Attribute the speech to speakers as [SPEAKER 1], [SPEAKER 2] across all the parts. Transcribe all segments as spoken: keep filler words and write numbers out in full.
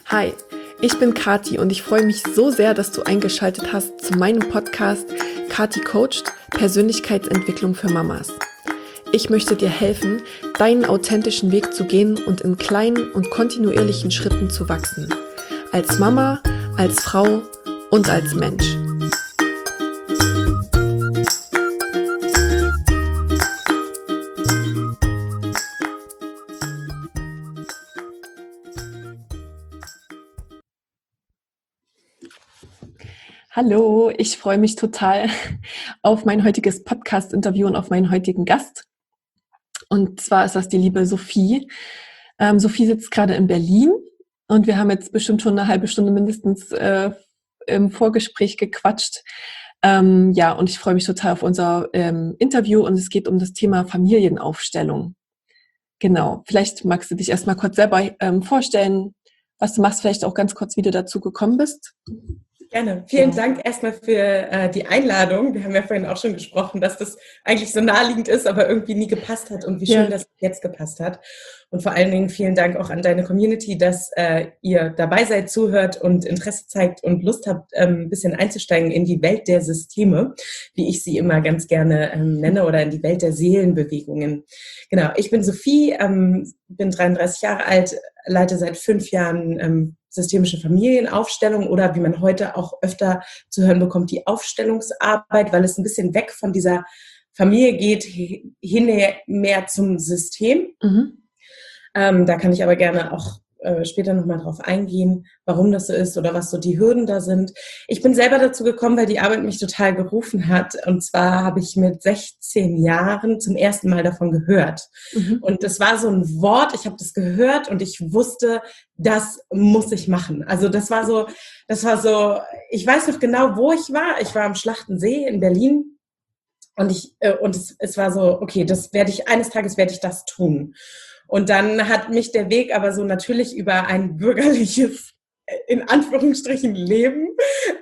[SPEAKER 1] Hi, ich bin Kati und ich freue mich so sehr, dass du eingeschaltet hast zu meinem Podcast Kati Coacht – Persönlichkeitsentwicklung für Mamas. Ich möchte dir helfen, deinen authentischen Weg zu gehen und in kleinen und kontinuierlichen Schritten zu wachsen. Als Mama, als Frau und als Mensch. Hallo, ich freue mich total auf mein heutiges Podcast-Interview und auf meinen heutigen Gast. Und zwar ist das die liebe Sophie. Ähm, Sophie sitzt gerade in Berlin und wir haben jetzt bestimmt schon eine halbe Stunde mindestens äh, im Vorgespräch gequatscht. Ähm, ja, und ich freue mich total auf unser ähm, Interview und es geht um das Thema Familienaufstellung. Genau, vielleicht magst du dich erstmal kurz selber ähm, vorstellen, was du machst, vielleicht auch ganz kurz, wie du dazu gekommen bist.
[SPEAKER 2] Gerne. Vielen Dank erstmal für äh, die Einladung. Wir haben ja vorhin auch schon gesprochen, dass das eigentlich so naheliegend ist, aber irgendwie nie gepasst hat und wie schön, ja, dass es jetzt gepasst hat. Und vor allen Dingen vielen Dank auch an deine Community, dass äh, ihr dabei seid, zuhört und Interesse zeigt und Lust habt, ähm, ein bisschen einzusteigen in die Welt der Systeme, wie ich sie immer ganz gerne ähm, nenne, oder in die Welt der Seelenbewegungen. Genau, ich bin Sophie, ähm, bin dreiunddreißig Jahre alt, leite seit fünf Jahren ähm, systemische Familienaufstellung oder wie man heute auch öfter zu hören bekommt, die Aufstellungsarbeit, weil es ein bisschen weg von dieser Familie geht, hin mehr zum System. Mhm. Ähm, da kann ich aber gerne auch äh, später nochmal drauf eingehen, warum das so ist oder was so die Hürden da sind. Ich bin selber dazu gekommen, weil die Arbeit mich total gerufen hat. Und zwar habe ich mit sechzehn Jahren zum ersten Mal davon gehört. Mhm. Und das war so ein Wort, ich habe das gehört und ich wusste, das muss ich machen. Also das war so, das war so, ich weiß noch genau, wo ich war. Ich war am Schlachtensee in Berlin. Und ich, äh, und es, es war so, okay, das werde ich, eines Tages werde ich das tun. Und dann hat mich der Weg aber so natürlich über ein bürgerliches, in Anführungsstrichen, Leben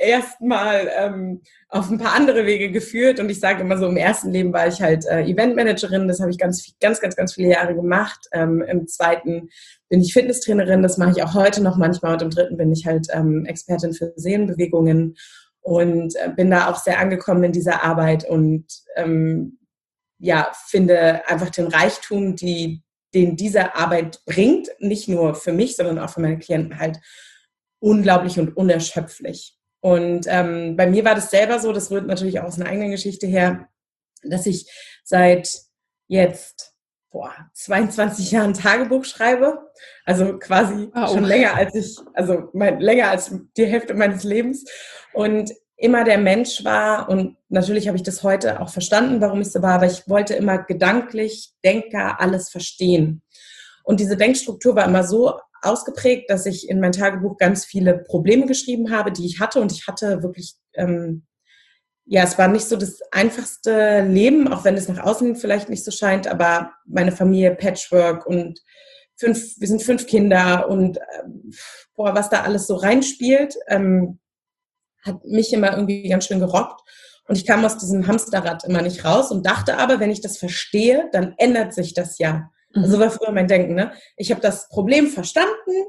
[SPEAKER 2] erstmal ähm, auf ein paar andere Wege geführt. Und ich sage immer so, im ersten Leben war ich halt äh, Eventmanagerin, das habe ich ganz, ganz, ganz, ganz viele Jahre gemacht. Ähm, Im zweiten bin ich Fitnesstrainerin, das mache ich auch heute noch manchmal. Und im dritten bin ich halt ähm, Expertin für Seelenbewegungen und äh, bin da auch sehr angekommen in dieser Arbeit und ähm, ja, finde einfach den Reichtum, die den diese Arbeit bringt, nicht nur für mich, sondern auch für meine Klienten halt unglaublich und unerschöpflich. Und ähm, bei mir war das selber so, das rührt natürlich auch aus einer eigenen Geschichte her, dass ich seit jetzt boah, zweiundzwanzig Jahren Tagebuch schreibe, also quasi wow. schon länger als ich, also mein, länger als die Hälfte meines Lebens und immer der Mensch war und natürlich habe ich das heute auch verstanden, warum ich so war, aber ich wollte immer gedanklich, Denker, alles verstehen. Und diese Denkstruktur war immer so ausgeprägt, dass ich in mein Tagebuch ganz viele Probleme geschrieben habe, die ich hatte und ich hatte wirklich, ähm, ja, es war nicht so das einfachste Leben, auch wenn es nach außen vielleicht nicht so scheint, aber meine Familie, Patchwork und fünf, wir sind fünf Kinder und ähm, boah, was da alles so reinspielt, ähm, hat mich immer irgendwie ganz schön gerockt. Und ich kam aus diesem Hamsterrad immer nicht raus und dachte aber, wenn ich das verstehe, dann ändert sich das ja. Mhm. Also war früher mein Denken, ne? Ich habe das Problem verstanden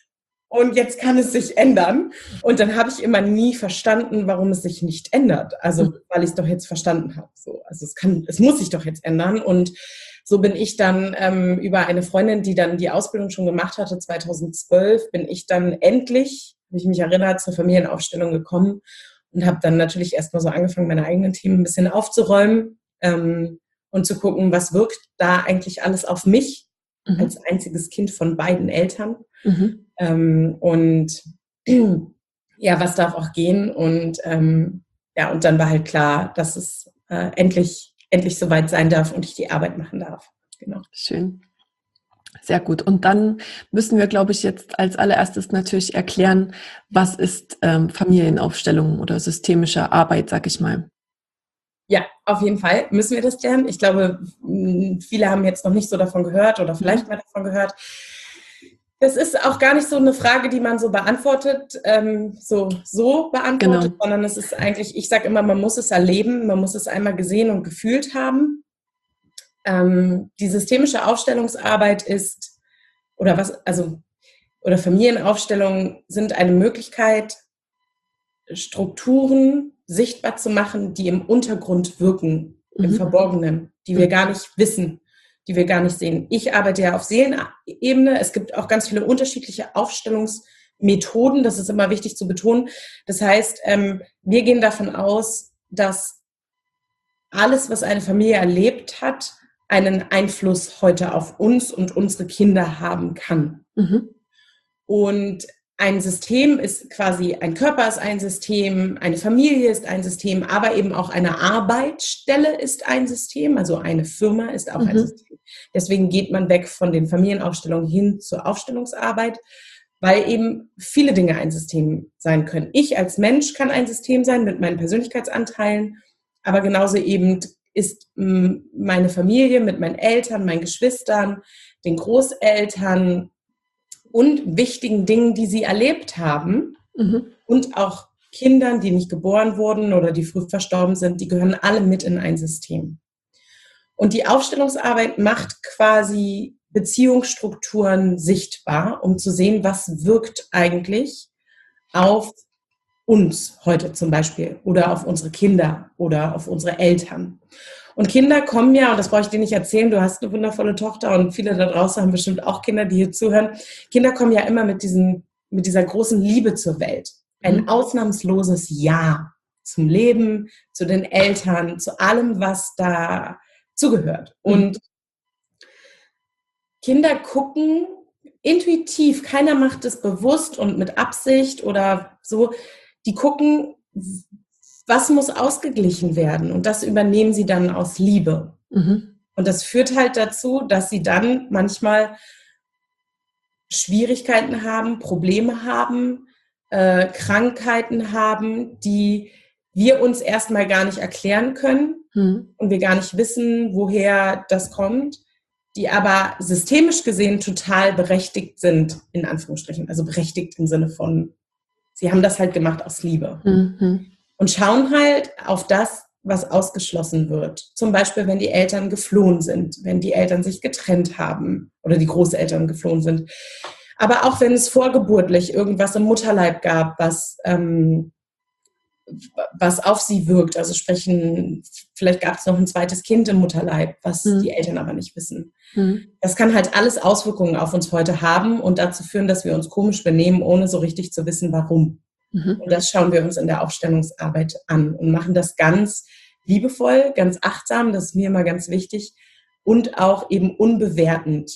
[SPEAKER 2] und jetzt kann es sich ändern. Und dann habe ich immer nie verstanden, warum es sich nicht ändert. Also, mhm. weil ich es doch jetzt verstanden habe. So, also es kann, es muss sich doch jetzt ändern. Und so bin ich dann ähm, über eine Freundin, die dann die Ausbildung schon gemacht hatte, zweitausendzwölf, bin ich dann endlich, wie ich mich erinnere, zur Familienaufstellung gekommen und habe dann natürlich erstmal so angefangen, meine eigenen Themen ein bisschen aufzuräumen ähm, und zu gucken, was wirkt da eigentlich alles auf mich mhm. als einziges Kind von beiden Eltern mhm. ähm, und ja, was darf auch gehen und ähm, ja, und dann war halt klar, dass es äh, endlich, endlich soweit sein darf und ich die Arbeit machen darf. Genau.
[SPEAKER 1] Schön. Sehr gut. Und dann müssen wir, glaube ich, jetzt als allererstes natürlich erklären, was ist ähm, Familienaufstellung oder systemische Arbeit, sag ich mal.
[SPEAKER 2] Ja, auf jeden Fall müssen wir das lernen. Ich glaube, viele haben jetzt noch nicht so davon gehört oder vielleicht mal davon gehört. Das ist auch gar nicht so eine Frage, die man so beantwortet, ähm, so, so beantwortet, genau. sondern es ist eigentlich, ich sage immer, man muss es erleben, man muss es einmal gesehen und gefühlt haben. Ähm, die systemische Aufstellungsarbeit ist, oder was, also oder Familienaufstellungen sind eine Möglichkeit, Strukturen sichtbar zu machen, die im Untergrund wirken, mhm. im Verborgenen, die wir gar nicht wissen, die wir gar nicht sehen. Ich arbeite ja auf Seelenebene. Es gibt auch ganz viele unterschiedliche Aufstellungsmethoden. Das ist immer wichtig zu betonen. Das heißt, ähm, wir gehen davon aus, dass alles, was eine Familie erlebt hat, einen Einfluss heute auf uns und unsere Kinder haben kann. Mhm. Und ein System ist quasi, ein Körper ist ein System, eine Familie ist ein System, aber eben auch eine Arbeitsstelle ist ein System, also eine Firma ist auch mhm. ein System. Deswegen geht man weg von den Familienaufstellungen hin zur Aufstellungsarbeit, weil eben viele Dinge ein System sein können. Ich als Mensch kann ein System sein mit meinen Persönlichkeitsanteilen, aber genauso eben ist meine Familie mit meinen Eltern, meinen Geschwistern, den Großeltern und wichtigen Dingen, die sie erlebt haben mhm. und auch Kindern, die nicht geboren wurden oder die früh verstorben sind, die gehören alle mit in ein System. Und die Aufstellungsarbeit macht quasi Beziehungsstrukturen sichtbar, um zu sehen, was wirkt eigentlich auf uns heute zum Beispiel oder auf unsere Kinder oder auf unsere Eltern. Und Kinder kommen ja, und das brauche ich dir nicht erzählen, du hast eine wundervolle Tochter und viele da draußen haben bestimmt auch Kinder, die hier zuhören. Kinder kommen ja immer mit, diesen, mit dieser großen Liebe zur Welt. Ein mhm. ausnahmsloses Ja zum Leben, zu den Eltern, zu allem, was da zugehört. Mhm. Und Kinder gucken intuitiv, keiner macht es bewusst und mit Absicht oder so, die gucken, was muss ausgeglichen werden? Und das übernehmen sie dann aus Liebe. Mhm. Und das führt halt dazu, dass sie dann manchmal Schwierigkeiten haben, Probleme haben, äh, Krankheiten haben, die wir uns erstmal gar nicht erklären können mhm. und wir gar nicht wissen, woher das kommt, die aber systemisch gesehen total berechtigt sind, in Anführungsstrichen. Also berechtigt im Sinne von, sie haben das halt gemacht aus Liebe. Mhm. Und schauen halt auf das, was ausgeschlossen wird. Zum Beispiel, wenn die Eltern geflohen sind, wenn die Eltern sich getrennt haben oder die Großeltern geflohen sind. Aber auch wenn es vorgeburtlich irgendwas im Mutterleib gab, was, ähm, was auf sie wirkt. Also sprechen, vielleicht gab es noch ein zweites Kind im Mutterleib, was mhm. die Eltern aber nicht wissen. Mhm. Das kann halt alles Auswirkungen auf uns heute haben und dazu führen, dass wir uns komisch benehmen, ohne so richtig zu wissen, warum. Mhm. Und das schauen wir uns in der Aufstellungsarbeit an und machen das ganz liebevoll, ganz achtsam, das ist mir immer ganz wichtig, und auch eben unbewertend.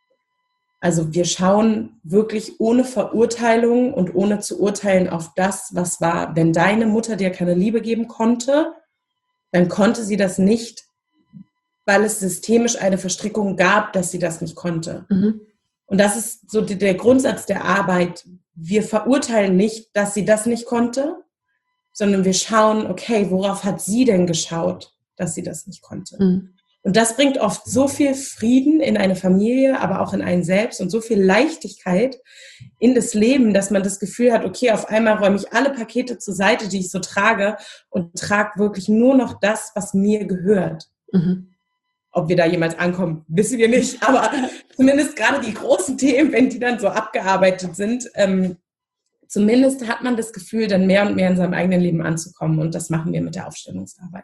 [SPEAKER 2] Also wir schauen wirklich ohne Verurteilung und ohne zu urteilen auf das, was war. Wenn deine Mutter dir keine Liebe geben konnte, dann konnte sie das nicht, weil es systemisch eine Verstrickung gab, dass sie das nicht konnte. Mhm. Und das ist so der Grundsatz der Arbeit. Wir verurteilen nicht, dass sie das nicht konnte, sondern wir schauen, okay, worauf hat sie denn geschaut, dass sie das nicht konnte? Mhm. Und das bringt oft so viel Frieden in eine Familie, aber auch in einen selbst und so viel Leichtigkeit in das Leben, dass man das Gefühl hat, okay, auf einmal räume ich alle Pakete zur Seite, die ich so trage und trage wirklich nur noch das, was mir gehört. Mhm. Ob wir da jemals ankommen, wissen wir nicht. Aber zumindest gerade die großen Themen, wenn die dann so abgearbeitet sind, ähm, zumindest hat man das Gefühl, dann mehr und mehr in seinem eigenen Leben anzukommen. Und das machen wir mit der Aufstellungsarbeit.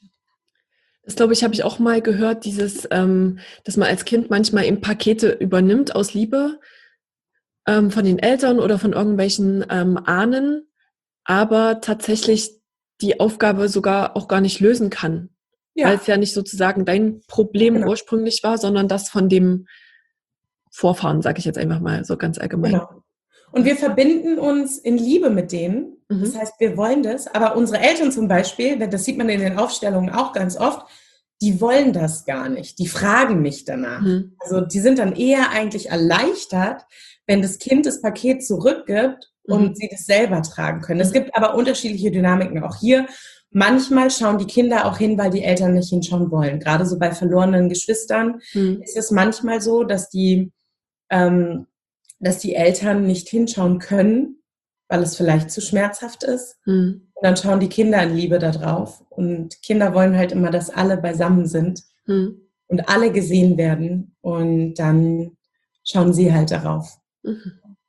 [SPEAKER 1] Das, glaube ich, habe ich auch mal gehört, dieses, ähm, dass man als Kind manchmal eben Pakete übernimmt aus Liebe ähm, von den Eltern oder von irgendwelchen ähm, Ahnen, aber tatsächlich die Aufgabe sogar auch gar nicht lösen kann. Ja. Weil es ja nicht sozusagen dein Problem genau. ursprünglich war, sondern das von dem Vorfahren, sage ich jetzt einfach mal so ganz allgemein.
[SPEAKER 2] Genau. Und wir verbinden uns in Liebe mit denen. Mhm. Das heißt, wir wollen das. Aber unsere Eltern zum Beispiel, das sieht man in den Aufstellungen auch ganz oft, die wollen das gar nicht. Die fragen nicht danach. Mhm. Also die sind dann eher eigentlich erleichtert, wenn das Kind das Paket zurückgibt und mhm. sie das selber tragen können. Es gibt aber unterschiedliche Dynamiken auch hier. Manchmal schauen die Kinder auch hin, weil die Eltern nicht hinschauen wollen. Gerade so bei verlorenen Geschwistern mhm. ist es manchmal so, dass die, ähm, dass die Eltern nicht hinschauen können, weil es vielleicht zu schmerzhaft ist. Mhm. Und dann schauen die Kinder in Liebe da drauf. Und Kinder wollen halt immer, dass alle beisammen sind mhm. und alle gesehen werden. Und dann schauen sie halt darauf. Mhm.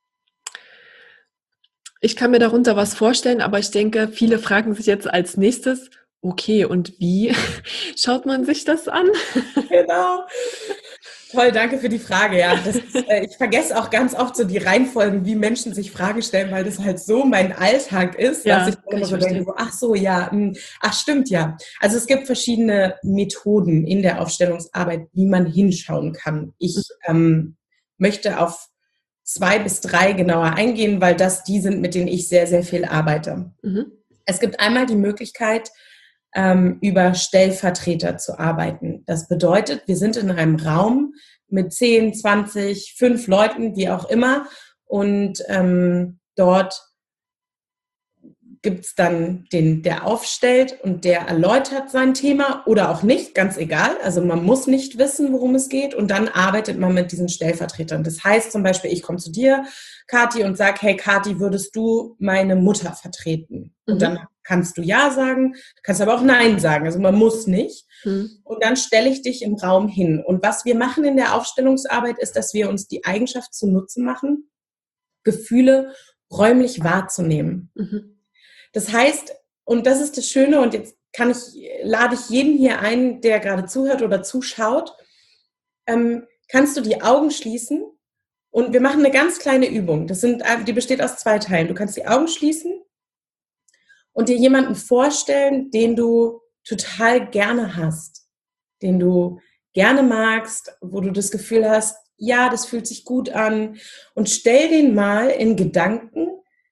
[SPEAKER 1] Ich kann mir darunter was vorstellen, aber ich denke, viele fragen sich jetzt als nächstes, okay, und wie schaut man sich das an?
[SPEAKER 2] Genau. Toll, danke für die Frage. Ja, das ist, äh, ich vergesse auch ganz oft so die Reihenfolgen, wie Menschen sich Fragen stellen, weil das halt so mein Alltag ist,
[SPEAKER 1] Ja,
[SPEAKER 2] dass ich
[SPEAKER 1] kann
[SPEAKER 2] immer
[SPEAKER 1] ich
[SPEAKER 2] so denke,
[SPEAKER 1] verstehen.
[SPEAKER 2] so, ach so, ja, mh, ach stimmt, ja. Also es gibt verschiedene Methoden in der Aufstellungsarbeit, wie man hinschauen kann. Ich ähm, möchte auf zwei bis drei genauer eingehen, weil das die sind, mit denen ich sehr, sehr viel arbeite.
[SPEAKER 1] Mhm.
[SPEAKER 2] Es gibt einmal die Möglichkeit, ähm, über Stellvertreter zu arbeiten. Das bedeutet, wir sind in einem Raum mit zehn, zwanzig, fünf Leuten, wie auch immer, und ähm, dort gibt es dann den, der aufstellt und der erläutert sein Thema oder auch nicht, ganz egal. Also man muss nicht wissen, worum es geht, und dann arbeitet man mit diesen Stellvertretern. Das heißt zum Beispiel, ich komme zu dir, Kathi, und sage, hey Kathi, würdest du meine Mutter vertreten? Und
[SPEAKER 1] Mhm.
[SPEAKER 2] dann kannst du Ja sagen, kannst aber auch Nein sagen. Also man muss nicht.
[SPEAKER 1] Mhm.
[SPEAKER 2] Und dann stelle ich dich im Raum hin. Und was wir machen in der Aufstellungsarbeit ist, dass wir uns die Eigenschaft zunutze machen, Gefühle räumlich wahrzunehmen.
[SPEAKER 1] Mhm.
[SPEAKER 2] Das heißt, und das ist das Schöne, und jetzt kann ich, lade ich jeden hier ein, der gerade zuhört oder zuschaut, ähm, kannst du die Augen schließen, und wir machen eine ganz kleine Übung. Das sind, die besteht aus zwei Teilen. Du kannst die Augen schließen und dir jemanden vorstellen, den du total gerne hast, den du gerne magst, wo du das Gefühl hast, ja, das fühlt sich gut an, und stell den mal in Gedanken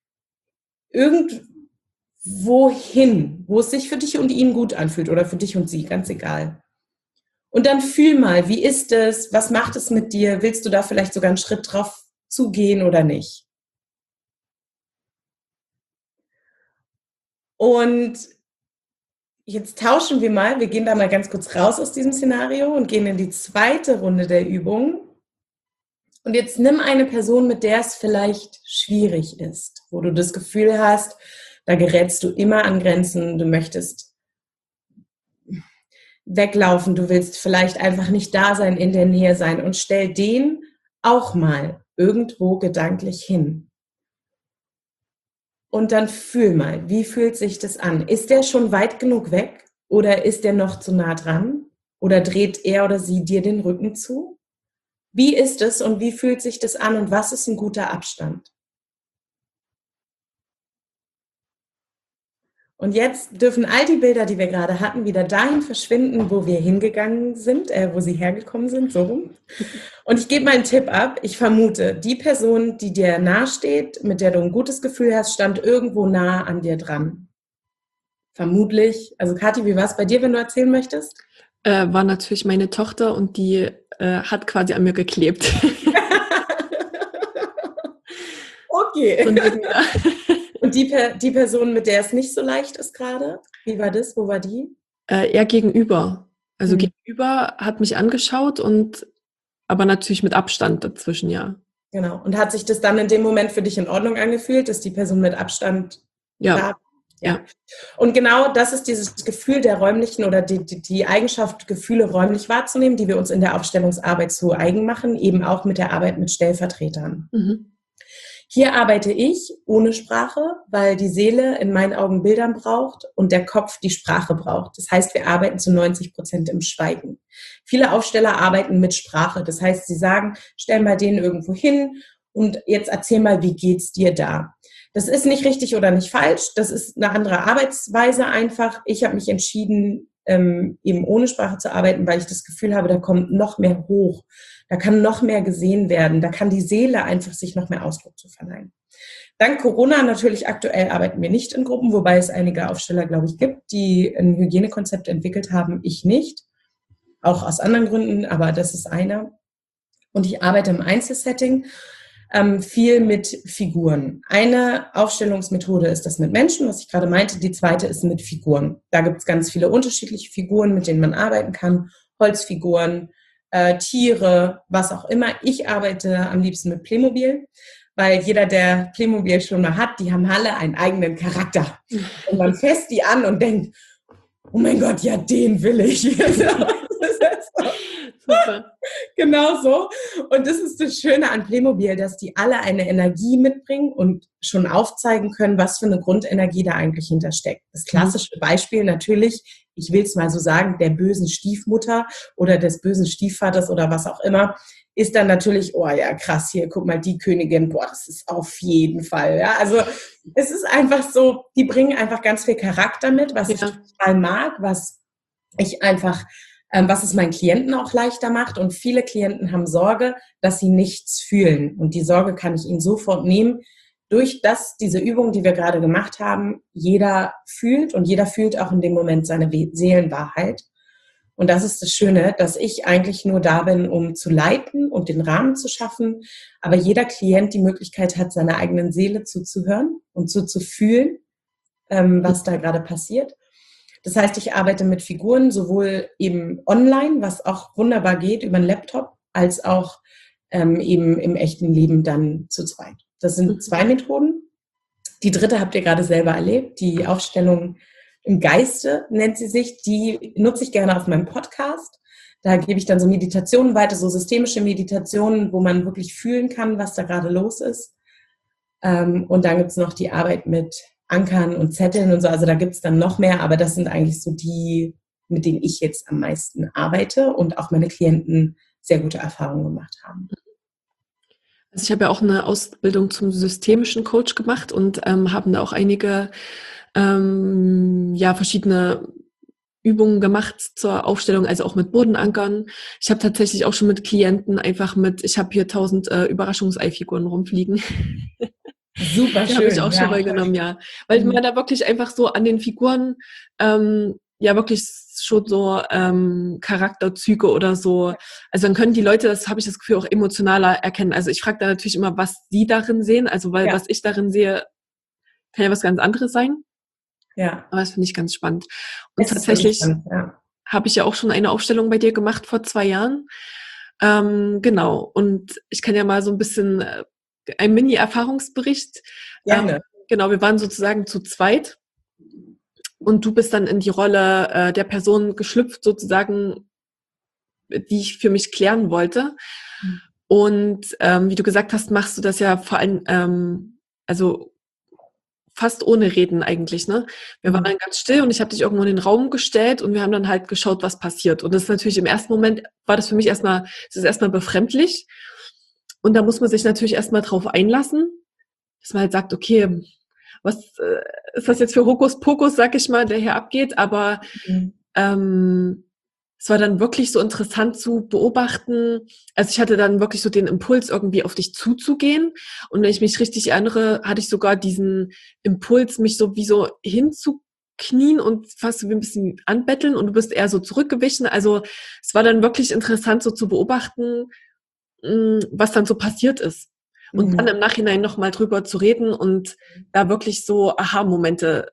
[SPEAKER 2] irgendwo hin, wo es sich für dich und ihn gut anfühlt oder für dich und sie, ganz egal. Und dann fühl mal, wie ist es, was macht es mit dir, willst du da vielleicht sogar einen Schritt drauf zugehen oder nicht? Und jetzt tauschen wir mal, wir gehen da mal ganz kurz raus aus diesem Szenario und gehen in die zweite Runde der Übung. Und jetzt nimm eine Person, mit der es vielleicht schwierig ist, wo du das Gefühl hast, da gerätst du immer an Grenzen, du möchtest weglaufen, du willst vielleicht einfach nicht da sein, in der Nähe sein, und stell den auch mal irgendwo gedanklich hin. Und dann fühl mal, wie fühlt sich das an? Ist der schon weit genug weg oder ist der noch zu nah dran? Oder dreht er oder sie dir den Rücken zu? Wie ist es und wie fühlt sich das an und was ist ein guter Abstand? Und jetzt dürfen all die Bilder, die wir gerade hatten, wieder dahin verschwinden, wo wir hingegangen sind, äh, wo sie hergekommen sind, so rum. Und ich gebe mal einen Tipp ab. Ich vermute, die Person, die dir nahesteht, mit der du ein gutes Gefühl hast, stand irgendwo nah an dir dran. Vermutlich. Also Kathi, wie war es bei dir, wenn du erzählen möchtest?
[SPEAKER 1] Äh, war natürlich meine Tochter, und die äh, hat quasi an mir geklebt.
[SPEAKER 2] Okay.
[SPEAKER 1] Und, ja.
[SPEAKER 2] Und die, die Person, mit der es nicht so leicht ist gerade, wie war das? Wo war die?
[SPEAKER 1] Äh, er gegenüber. Also
[SPEAKER 2] Hm.
[SPEAKER 1] gegenüber hat mich angeschaut, und aber natürlich mit Abstand dazwischen, ja.
[SPEAKER 2] Genau. Und hat sich das dann in dem Moment für dich in Ordnung angefühlt, dass die Person mit Abstand
[SPEAKER 1] Ja.
[SPEAKER 2] da? Ja. Und genau das ist dieses Gefühl der räumlichen oder die, die, die Eigenschaft, Gefühle räumlich wahrzunehmen, die wir uns in der Aufstellungsarbeit zu eigen machen, eben auch mit der Arbeit mit Stellvertretern.
[SPEAKER 1] Mhm.
[SPEAKER 2] Hier arbeite ich ohne Sprache, weil die Seele in meinen Augen Bildern braucht und der Kopf die Sprache braucht. Das heißt, wir arbeiten zu neunzig Prozent im Schweigen. Viele Aufsteller arbeiten mit Sprache. Das heißt, sie sagen, stell mal den irgendwo hin und jetzt erzähl mal, wie geht's dir da? Das ist nicht richtig oder nicht falsch. Das ist eine andere Arbeitsweise einfach. Ich habe mich entschieden, ähm, eben ohne Sprache zu arbeiten, weil ich das Gefühl habe, da kommt noch mehr hoch. Da kann noch mehr gesehen werden. Da kann die Seele einfach sich noch mehr Ausdruck zu verleihen. Dank Corona natürlich aktuell arbeiten wir nicht in Gruppen, wobei es einige Aufsteller, glaube ich, gibt, die ein Hygienekonzept entwickelt haben. Ich nicht. Auch aus anderen Gründen, aber das ist einer. Und ich arbeite im Einzelsetting ähm, viel mit Figuren. Eine Aufstellungsmethode ist das mit Menschen, was ich gerade meinte. Die zweite ist mit Figuren. Da gibt es ganz viele unterschiedliche Figuren, mit denen man arbeiten kann. Holzfiguren, Äh, Tiere, was auch immer. Ich arbeite am liebsten mit Playmobil, weil jeder, der Playmobil schon mal hat, die haben alle einen eigenen Charakter. Und man fasst die an und denkt, oh mein Gott, ja, den will ich.
[SPEAKER 1] Super.
[SPEAKER 2] Genau so. Und das ist das Schöne an Playmobil, dass die alle eine Energie mitbringen und schon aufzeigen können, was für eine Grundenergie da eigentlich hintersteckt. Das klassische Beispiel natürlich, ich will es mal so sagen, der bösen Stiefmutter oder des bösen Stiefvaters oder was auch immer, ist dann natürlich, oh ja, krass, hier, guck mal, die Königin, boah, das ist auf jeden Fall, ja. Also es ist einfach so, die bringen einfach ganz viel Charakter mit, was ja. ich total mag, was ich einfach Ähm, was es meinen Klienten auch leichter macht. Und viele Klienten haben Sorge, dass sie nichts fühlen. Und die Sorge kann ich ihnen sofort nehmen. Durch das, diese Übung, die wir gerade gemacht haben, jeder fühlt und jeder fühlt auch in dem Moment seine Seelenwahrheit. Und das ist das Schöne, dass ich eigentlich nur da bin, um zu leiten und den Rahmen zu schaffen. Aber jeder Klient die Möglichkeit hat, seiner eigenen Seele zuzuhören und so zu fühlen, ähm, was da gerade passiert. Das heißt, ich arbeite mit Figuren, sowohl eben online, was auch wunderbar geht über einen Laptop, als auch ähm, eben im echten Leben dann zu zweit. Das sind zwei Methoden. Die dritte habt ihr gerade selber erlebt, die Aufstellung im Geiste nennt sie sich. Die nutze ich gerne auf meinem Podcast. Da gebe ich dann so Meditationen weiter, so systemische Meditationen, wo man wirklich fühlen kann, was da gerade los ist. Ähm, und dann gibt es noch die Arbeit mit Ankern und Zetteln und so, also da gibt es dann noch mehr, aber das sind eigentlich so die, mit denen ich jetzt am meisten arbeite und auch meine Klienten sehr gute Erfahrungen gemacht haben.
[SPEAKER 1] Also ich habe ja auch eine Ausbildung zum systemischen Coach gemacht und ähm, haben da auch einige ähm, ja verschiedene Übungen gemacht zur Aufstellung, also auch mit Bodenankern. Ich habe tatsächlich auch schon mit Klienten einfach mit, ich habe hier tausend äh, Überraschungseifiguren rumfliegen.
[SPEAKER 2] Super schön.
[SPEAKER 1] Die habe ich auch ja. schon mal genommen, ja. Weil mhm. man da wirklich einfach so an den Figuren ähm, ja wirklich schon so ähm, Charakterzüge oder so, also dann können die Leute, das habe ich das Gefühl, auch emotionaler erkennen. Also ich frage da natürlich immer, was sie darin sehen, also weil ja. was ich darin sehe, kann ja was ganz anderes sein.
[SPEAKER 2] Ja.
[SPEAKER 1] Aber das finde ich ganz spannend. Und
[SPEAKER 2] es
[SPEAKER 1] tatsächlich
[SPEAKER 2] ja.
[SPEAKER 1] habe ich ja auch schon eine Aufstellung bei dir gemacht vor zwei Jahren. Ähm, genau. Und ich kann ja mal so ein bisschen äh, ein Mini-Erfahrungsbericht.
[SPEAKER 2] Gerne.
[SPEAKER 1] Ähm, genau, wir waren sozusagen zu zweit und du bist dann in die Rolle äh, der Person geschlüpft, sozusagen, die ich für mich klären wollte. Mhm. Und ähm, wie du gesagt hast, machst du das ja vor allem, ähm, also fast ohne Reden eigentlich, ne? Wir waren dann ganz still und ich habe dich irgendwo in den Raum gestellt und wir haben dann halt geschaut, was passiert. Und das ist natürlich im ersten Moment, war das für mich erstmal, es ist erstmal befremdlich. Und da muss man sich natürlich erstmal drauf einlassen, dass man halt sagt, okay, was äh, ist das jetzt für Hokuspokus, sag ich mal, der hier abgeht, aber mhm. ähm, es war dann wirklich so interessant zu beobachten. Also ich hatte dann wirklich so den Impuls, irgendwie auf dich zuzugehen. Und wenn ich mich richtig erinnere, hatte ich sogar diesen Impuls, mich so wie so hinzuknien und fast so wie ein bisschen anbetteln. Und du bist eher so zurückgewichen. Also es war dann wirklich interessant, so zu beobachten, was dann so passiert ist. Und mhm. dann im Nachhinein nochmal drüber zu reden und da wirklich so Aha-Momente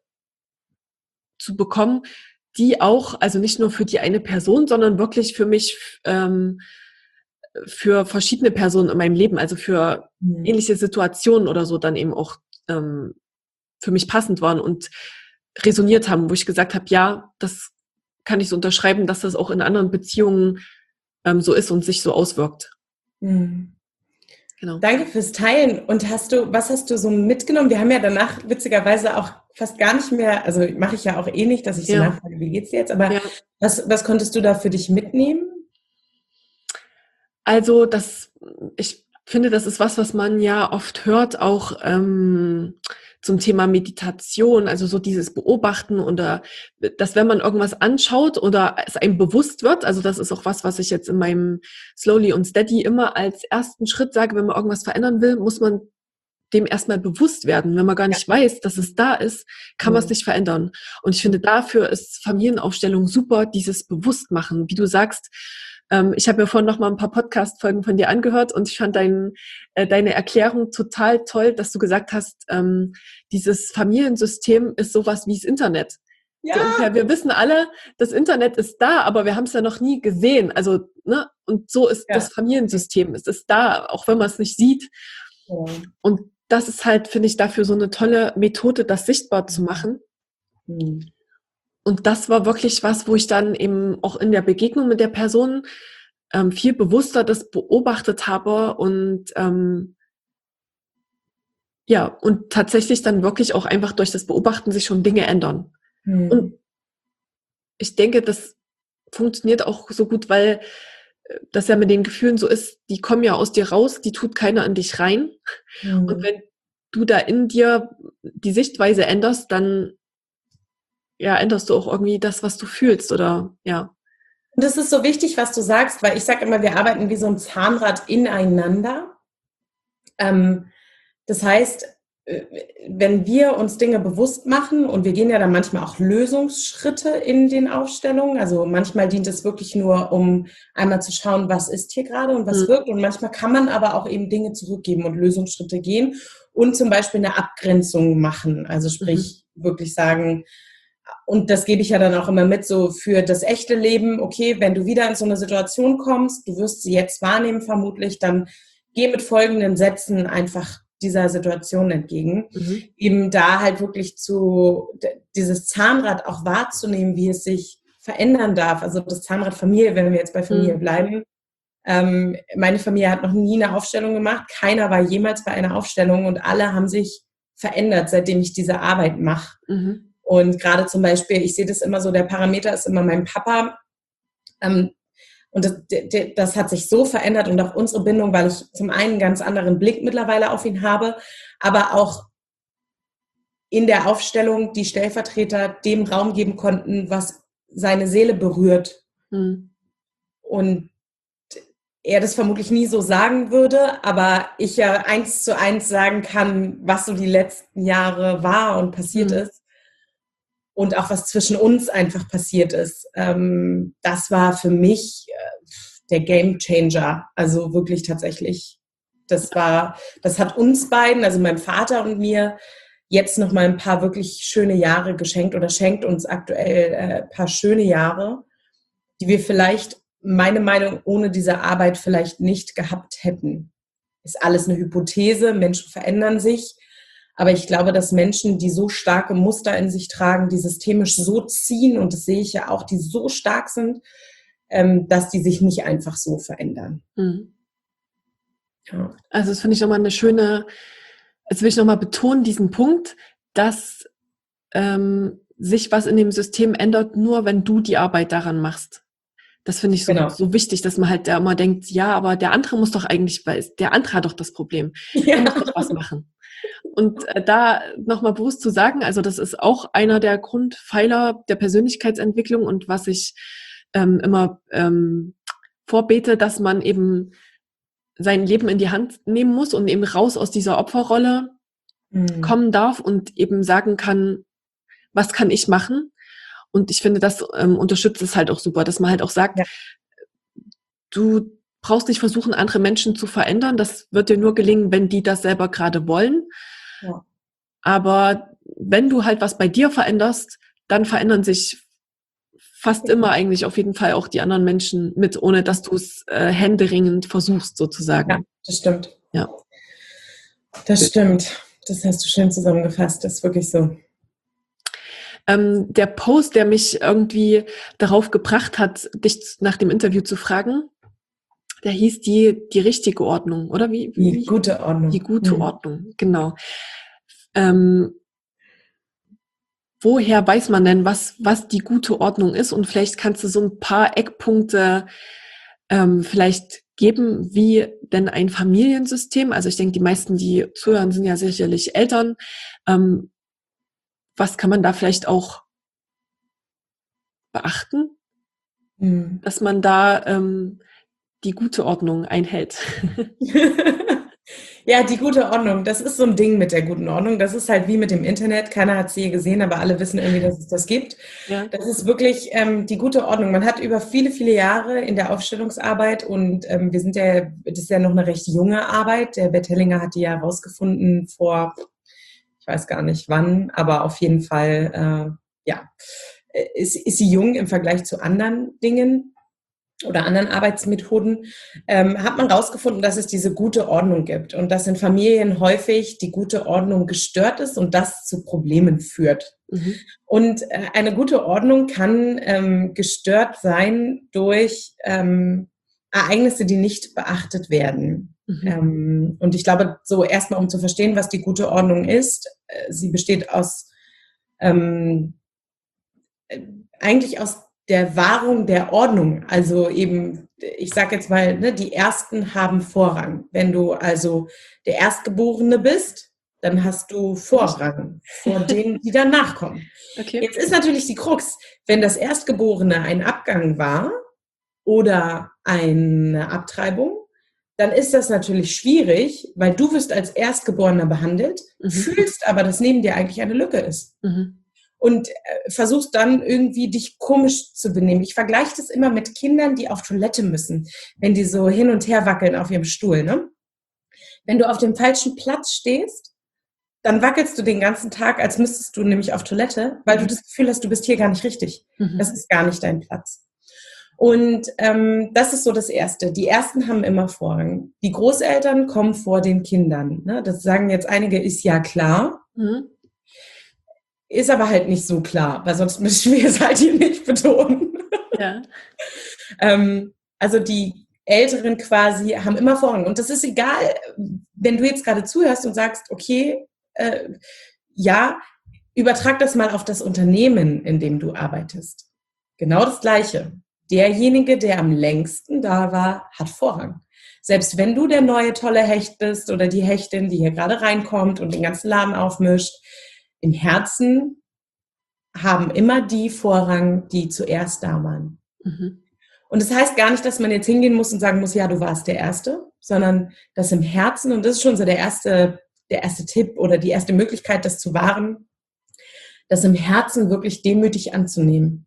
[SPEAKER 1] zu bekommen, die auch, also nicht nur für die eine Person, sondern wirklich für mich, ähm, für verschiedene Personen in meinem Leben, also für mhm. ähnliche Situationen oder so dann eben auch ähm, für mich passend waren und resoniert haben, wo ich gesagt habe, ja, das kann ich so unterschreiben, dass das auch in anderen Beziehungen ähm, so ist und sich so auswirkt.
[SPEAKER 2] Mhm. Genau. Danke fürs Teilen. Und hast du, was hast du so mitgenommen? Wir haben ja danach witzigerweise auch fast gar nicht mehr, also mache ich ja auch eh nicht, dass ich so ja. nachfrage, wie geht's dir jetzt? Aber ja. was, was konntest du da für dich mitnehmen?
[SPEAKER 1] Also das, ich finde, das ist was, was man ja oft hört, auch ähm, zum Thema Meditation, also so dieses Beobachten oder dass wenn man irgendwas anschaut oder es einem bewusst wird, also das ist auch was, was ich jetzt in meinem Slowly und Steady immer als ersten Schritt sage, wenn man irgendwas verändern will, muss man dem erstmal bewusst werden. Wenn man gar nicht ja. weiß, dass es da ist, kann mhm. man es nicht verändern. Und ich finde, dafür ist Familienaufstellung super, dieses Bewusstmachen. Wie du sagst, ähm, ich habe mir vorhin noch mal ein paar Podcast-Folgen von dir angehört und ich fand dein, äh, deine Erklärung total toll, dass du gesagt hast, ähm, dieses Familiensystem ist sowas wie das Internet. Ja. So ungefähr, wir wissen alle, das Internet ist da, aber wir haben es ja noch nie gesehen. Also, ne? Und so ist ja. das Familiensystem. Es ist da, auch wenn man es nicht sieht. Ja. Und das ist halt, finde ich, dafür so eine tolle Methode, das sichtbar zu machen. Mhm. Und das war wirklich was, wo ich dann eben auch in der Begegnung mit der Person ähm, viel bewusster das beobachtet habe und ähm, ja, und tatsächlich dann wirklich auch einfach durch das Beobachten sich schon Dinge ändern. Mhm. Und ich denke, das funktioniert auch so gut, weil das ja mit den Gefühlen so ist, die kommen ja aus dir raus, die tut keiner in dich rein. Mhm. Und wenn du da in dir die Sichtweise änderst, dann ja, änderst du auch irgendwie das, was du fühlst, oder ja.
[SPEAKER 2] Und das ist so wichtig, was du sagst, weil ich sage immer, wir arbeiten wie so ein Zahnrad ineinander. Ähm, das heißt, wenn wir uns Dinge bewusst machen, und wir gehen ja dann manchmal auch Lösungsschritte in den Aufstellungen, also manchmal dient es wirklich nur, um einmal zu schauen, was ist hier gerade und was mhm. wirkt, und manchmal kann man aber auch eben Dinge zurückgeben und Lösungsschritte gehen und zum Beispiel eine Abgrenzung machen, also sprich mhm. wirklich sagen, und das gebe ich ja dann auch immer mit, so für das echte Leben, okay, wenn du wieder in so eine Situation kommst, du wirst sie jetzt wahrnehmen vermutlich, dann geh mit folgenden Sätzen einfach dieser Situation entgegen, mhm. eben da halt wirklich zu, dieses Zahnrad auch wahrzunehmen, wie es sich verändern darf, also das Zahnrad Familie, wenn wir jetzt bei Familie mhm. bleiben. Ähm, meine Familie hat noch nie eine Aufstellung gemacht, keiner war jemals bei einer Aufstellung und alle haben sich verändert, seitdem ich diese Arbeit mache. Mhm. Und gerade zum Beispiel, ich sehe das immer so, der Parameter ist immer mein Papa. Ähm, und das, das hat sich so verändert und auch unsere Bindung, weil ich zum einen einen ganz anderen Blick mittlerweile auf ihn habe, aber auch in der Aufstellung die Stellvertreter dem Raum geben konnten, was seine Seele berührt. Mhm. Und er das vermutlich nie so sagen würde, aber ich ja eins zu eins sagen kann, was so die letzten Jahre war und passiert mhm. ist. Und auch was zwischen uns einfach passiert ist. Ähm, das war für mich äh, der Game Changer. Also wirklich tatsächlich. Das war, das hat uns beiden, also meinem Vater und mir, jetzt noch mal ein paar wirklich schöne Jahre geschenkt oder schenkt uns aktuell äh, ein paar schöne Jahre, die wir vielleicht, meine Meinung, ohne diese Arbeit vielleicht nicht gehabt hätten. Ist alles eine Hypothese, Menschen verändern sich. Aber ich glaube, dass Menschen, die so starke Muster in sich tragen, die systemisch so ziehen, und das sehe ich ja auch, die so stark sind, ähm, dass die sich nicht einfach so verändern. Mhm.
[SPEAKER 1] Ja. Also das finde ich nochmal eine schöne, jetzt will ich nochmal betonen, diesen Punkt, dass ähm, sich was in dem System ändert, nur wenn du die Arbeit daran machst. Das finde ich so, genau. so wichtig, dass man halt da immer denkt, ja, aber der andere muss doch eigentlich, weil der andere hat doch das Problem. Ja. Der muss doch was machen. Und äh, da nochmal bewusst zu sagen, also das ist auch einer der Grundpfeiler der Persönlichkeitsentwicklung und was ich ähm, immer ähm, vorbete, dass man eben sein Leben in die Hand nehmen muss und eben raus aus dieser Opferrolle mhm. kommen darf und eben sagen kann, was kann ich machen? Und ich finde, das ähm, unterstützt es halt auch super, dass man halt auch sagt, ja. du brauchst nicht versuchen, andere Menschen zu verändern. Das wird dir nur gelingen, wenn die das selber gerade wollen. Ja. Aber wenn du halt was bei dir veränderst, dann verändern sich fast immer eigentlich auf jeden Fall auch die anderen Menschen mit, ohne dass du es äh, händeringend versuchst, sozusagen.
[SPEAKER 2] Ja, das stimmt.
[SPEAKER 1] Ja.
[SPEAKER 2] Das stimmt. Das hast du schön zusammengefasst. Das ist wirklich so.
[SPEAKER 1] Ähm, der Post, der mich irgendwie darauf gebracht hat, dich nach dem Interview zu fragen, der hieß die, die richtige Ordnung, oder wie? wie
[SPEAKER 2] die gute Ordnung.
[SPEAKER 1] Die gute mhm. Ordnung, genau. Ähm, woher weiß man denn, was, was die gute Ordnung ist? Und vielleicht kannst du so ein paar Eckpunkte ähm, vielleicht geben, wie denn ein Familiensystem, also ich denke, die meisten, die zuhören, sind ja sicherlich Eltern. Ähm, was kann man da vielleicht auch beachten, mhm. dass man da ähm, die gute Ordnung einhält?
[SPEAKER 2] Ja, die gute Ordnung, das ist so ein Ding mit der guten Ordnung. Das ist halt wie mit dem Internet. Keiner hat sie je gesehen, aber alle wissen irgendwie, dass es das gibt. Ja. Das ist wirklich ähm, die gute Ordnung. Man hat über viele, viele Jahre in der Aufstellungsarbeit, und ähm, wir sind ja, das ist ja noch eine recht junge Arbeit. Der Bert Hellinger hat die ja herausgefunden vor, ich weiß gar nicht wann, aber auf jeden Fall, äh, ja, ist, ist sie jung im Vergleich zu anderen Dingen oder anderen Arbeitsmethoden, ähm, hat man herausgefunden, dass es diese gute Ordnung gibt und dass in Familien häufig die gute Ordnung gestört ist und das zu Problemen führt. Mhm. Und äh, eine gute Ordnung kann ähm, gestört sein durch ähm, Ereignisse, die nicht beachtet werden. Mhm. Ähm, und ich glaube, so erstmal, um zu verstehen, was die gute Ordnung ist, äh, sie besteht aus ähm, äh, eigentlich aus der Wahrung der Ordnung. Also eben, ich sage jetzt mal, ne, die Ersten haben Vorrang. Wenn du also der Erstgeborene bist, dann hast du Vorrang vor denen, die danach kommen. Okay. Jetzt ist natürlich die Krux, wenn das Erstgeborene ein Abgang war oder eine Abtreibung, dann ist das natürlich schwierig, weil du wirst als Erstgeborener behandelt, mhm. fühlst aber, dass neben dir eigentlich eine Lücke ist. Mhm. Und äh, versuchst dann irgendwie dich komisch zu benehmen. Ich vergleiche das immer mit Kindern, die auf Toilette müssen, wenn die so hin und her wackeln auf ihrem Stuhl. Ne? Wenn du auf dem falschen Platz stehst, dann wackelst du den ganzen Tag, als müsstest du nämlich auf Toilette, weil mhm. du das Gefühl hast, du bist hier gar nicht richtig. Mhm. Das ist gar nicht dein Platz. Und ähm, das ist so das Erste. Die Ersten haben immer Vorrang. Die Großeltern kommen vor den Kindern. Ne? Das sagen jetzt einige, ist ja klar. Mhm. Ist aber halt nicht so klar, weil sonst müssen wir es halt hier nicht betonen. Ja. ähm, also die Älteren quasi haben immer Vorrang. Und das ist egal, wenn du jetzt gerade zuhörst und sagst, okay, äh, ja, übertrag das mal auf das Unternehmen, in dem du arbeitest. Genau das Gleiche. Derjenige, der am längsten da war, hat Vorrang. Selbst wenn du der neue tolle Hecht bist oder die Hechtin, die hier gerade reinkommt und den ganzen Laden aufmischt, im Herzen haben immer die Vorrang, die zuerst da waren. Mhm. Und das heißt gar nicht, dass man jetzt hingehen muss und sagen muss, ja, du warst der Erste, sondern dass im Herzen, und das ist schon so der erste, der erste Tipp oder die erste Möglichkeit, das zu wahren, das im Herzen wirklich demütig anzunehmen.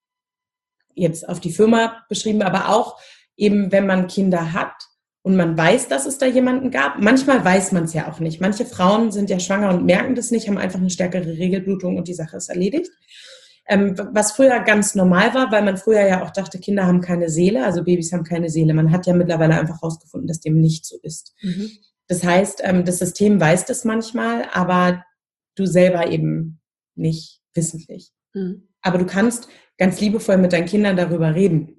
[SPEAKER 2] Jetzt auf die Firma beschrieben, aber auch eben, wenn man Kinder hat und man weiß, dass es da jemanden gab. Manchmal weiß man es ja auch nicht. Manche Frauen sind ja schwanger und merken das nicht, haben einfach eine stärkere Regelblutung und die Sache ist erledigt. Ähm, was früher ganz normal war, weil man früher ja auch dachte, Kinder haben keine Seele, also Babys haben keine Seele. Man hat ja mittlerweile einfach herausgefunden, dass dem nicht so ist. Mhm. Das heißt, ähm, das System weiß das manchmal, aber du selber eben nicht wissentlich. Mhm. Aber du kannst ganz liebevoll mit deinen Kindern darüber reden.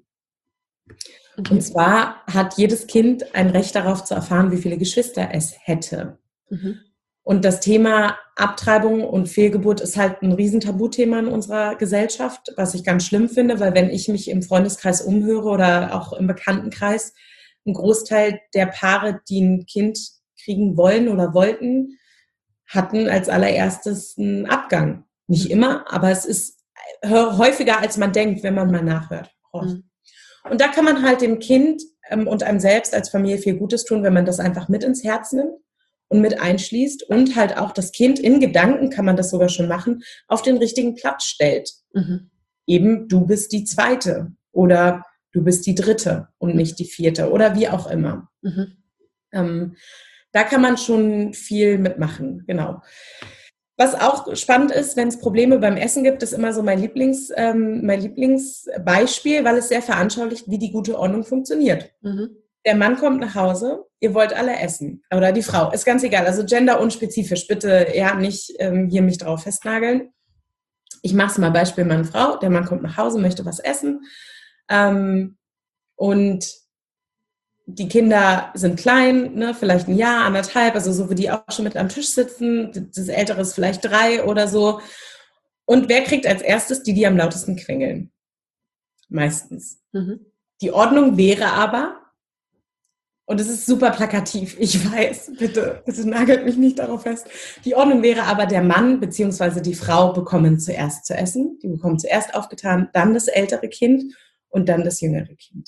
[SPEAKER 2] Okay. Und zwar hat jedes Kind ein Recht darauf zu erfahren, wie viele Geschwister es hätte. Mhm. Und das Thema Abtreibung und Fehlgeburt ist halt ein Riesentabuthema in unserer Gesellschaft, was ich ganz schlimm finde, weil wenn ich mich im Freundeskreis umhöre oder auch im Bekanntenkreis, ein Großteil der Paare, die ein Kind kriegen wollen oder wollten, hatten als allererstes einen Abgang. Nicht immer, aber es ist häufiger, als man denkt, wenn man mal nachhört. Mhm. Und da kann man halt dem Kind ähm, und einem selbst als Familie viel Gutes tun, wenn man das einfach mit ins Herz nimmt und mit einschließt und halt auch das Kind in Gedanken, kann man das sogar schon machen, auf den richtigen Platz stellt. Mhm. Eben, du bist die Zweite oder du bist die Dritte und nicht die Vierte oder wie auch immer. Mhm. Ähm, da kann man schon viel mitmachen, genau. Was auch spannend ist, wenn es Probleme beim Essen gibt, ist immer so mein Lieblings, ähm, mein Lieblingsbeispiel, weil es sehr veranschaulicht, wie die gute Ordnung funktioniert. Mhm. Der Mann kommt nach Hause, ihr wollt alle essen. Oder die Frau, ist ganz egal. Also genderunspezifisch, bitte ja nicht ähm, hier mich drauf festnageln. Ich mache es mal Beispiel Mann, Frau. Der Mann kommt nach Hause, möchte was essen. Ähm, und die Kinder sind klein, ne, vielleicht ein Jahr, anderthalb, also so wie die auch schon mit am Tisch sitzen. Das Ältere ist vielleicht drei oder so. Und wer kriegt als erstes die, die am lautesten quengeln? Meistens. Mhm. Die Ordnung wäre aber, und es ist super plakativ, ich weiß, bitte, bitte nagelt mich nicht darauf fest. Die Ordnung wäre aber, der Mann bzw. die Frau bekommen zuerst zu essen. Die bekommen zuerst aufgetan, dann das ältere Kind und dann das jüngere Kind.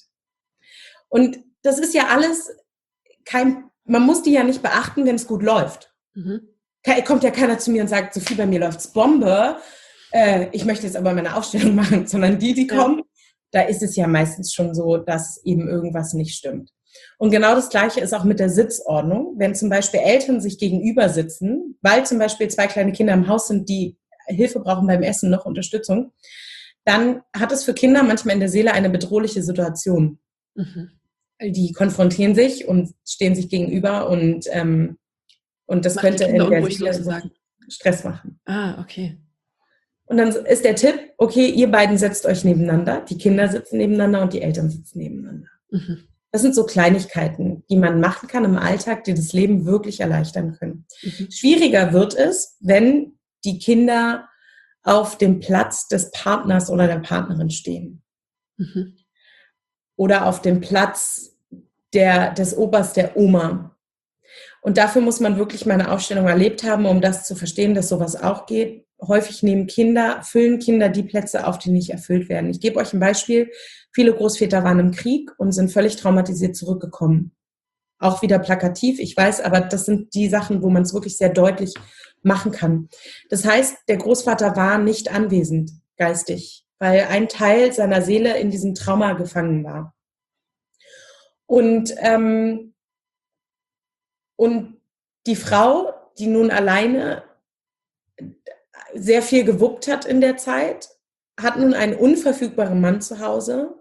[SPEAKER 2] Und das ist ja alles kein, man muss die ja nicht beachten, wenn es gut läuft. Mhm. Kommt ja keiner zu mir und sagt, Sophie, bei mir läuft's Bombe, äh, ich möchte jetzt aber meine Aufstellung machen, sondern die, die kommen, ja. Da ist es ja meistens schon so, dass eben irgendwas nicht stimmt. Und genau das Gleiche ist auch mit der Sitzordnung. Wenn zum Beispiel Eltern sich gegenüber sitzen, weil zum Beispiel zwei kleine Kinder im Haus sind, die Hilfe brauchen beim Essen, noch Unterstützung, dann hat es für Kinder manchmal in der Seele eine bedrohliche Situation. Mhm. Die konfrontieren sich und stehen sich gegenüber und, ähm, und das Macht könnte in der Seele sozusagen Stress machen.
[SPEAKER 1] Ah, okay.
[SPEAKER 2] Und dann ist der Tipp, okay, ihr beiden setzt euch nebeneinander, die Kinder sitzen nebeneinander und die Eltern sitzen nebeneinander. Mhm. Das sind so Kleinigkeiten, die man machen kann im Alltag, die das Leben wirklich erleichtern können. Mhm. Schwieriger wird es, wenn die Kinder auf dem Platz des Partners oder der Partnerin stehen. Mhm. Oder auf dem Platz der, des Opas, der Oma. Und dafür muss man wirklich mal eine Aufstellung erlebt haben, um das zu verstehen, dass sowas auch geht. Häufig nehmen Kinder, füllen Kinder die Plätze auf, die nicht erfüllt werden. Ich gebe euch ein Beispiel. Viele Großväter waren im Krieg und sind völlig traumatisiert zurückgekommen. Auch wieder plakativ, ich weiß, aber das sind die Sachen, wo man es wirklich sehr deutlich machen kann. Das heißt, der Großvater war nicht anwesend, geistig, weil ein Teil seiner Seele in diesem Trauma gefangen war. Und, ähm, und die Frau, die nun alleine sehr viel gewuppt hat in der Zeit, hat nun einen unverfügbaren Mann zu Hause,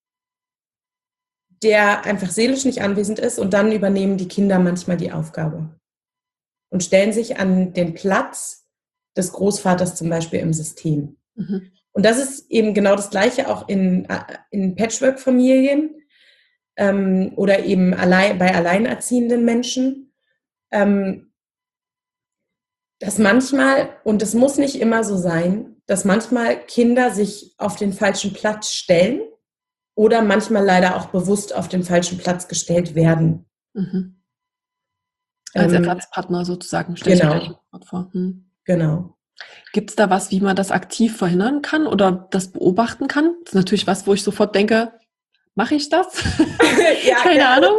[SPEAKER 2] der einfach seelisch nicht anwesend ist, und dann übernehmen die Kinder manchmal die Aufgabe und stellen sich an den Platz des Großvaters zum Beispiel im System. Mhm. Und das ist eben genau das Gleiche auch in, in Patchwork-Familien ähm, oder eben allein, bei alleinerziehenden Menschen, ähm, dass manchmal, und es muss nicht immer so sein, dass manchmal Kinder sich auf den falschen Platz stellen oder manchmal leider auch bewusst auf den falschen Platz gestellt werden.
[SPEAKER 1] Mhm. Als ähm, Ersatzpartner sozusagen, stelle
[SPEAKER 2] genau.
[SPEAKER 1] ich mir das vor. Hm.
[SPEAKER 2] Genau.
[SPEAKER 1] Gibt es da was, wie man das aktiv verhindern kann oder das beobachten kann? Das ist natürlich was, wo ich sofort denke, mache ich das?
[SPEAKER 2] Ja,
[SPEAKER 1] keine
[SPEAKER 2] ja,
[SPEAKER 1] Ahnung.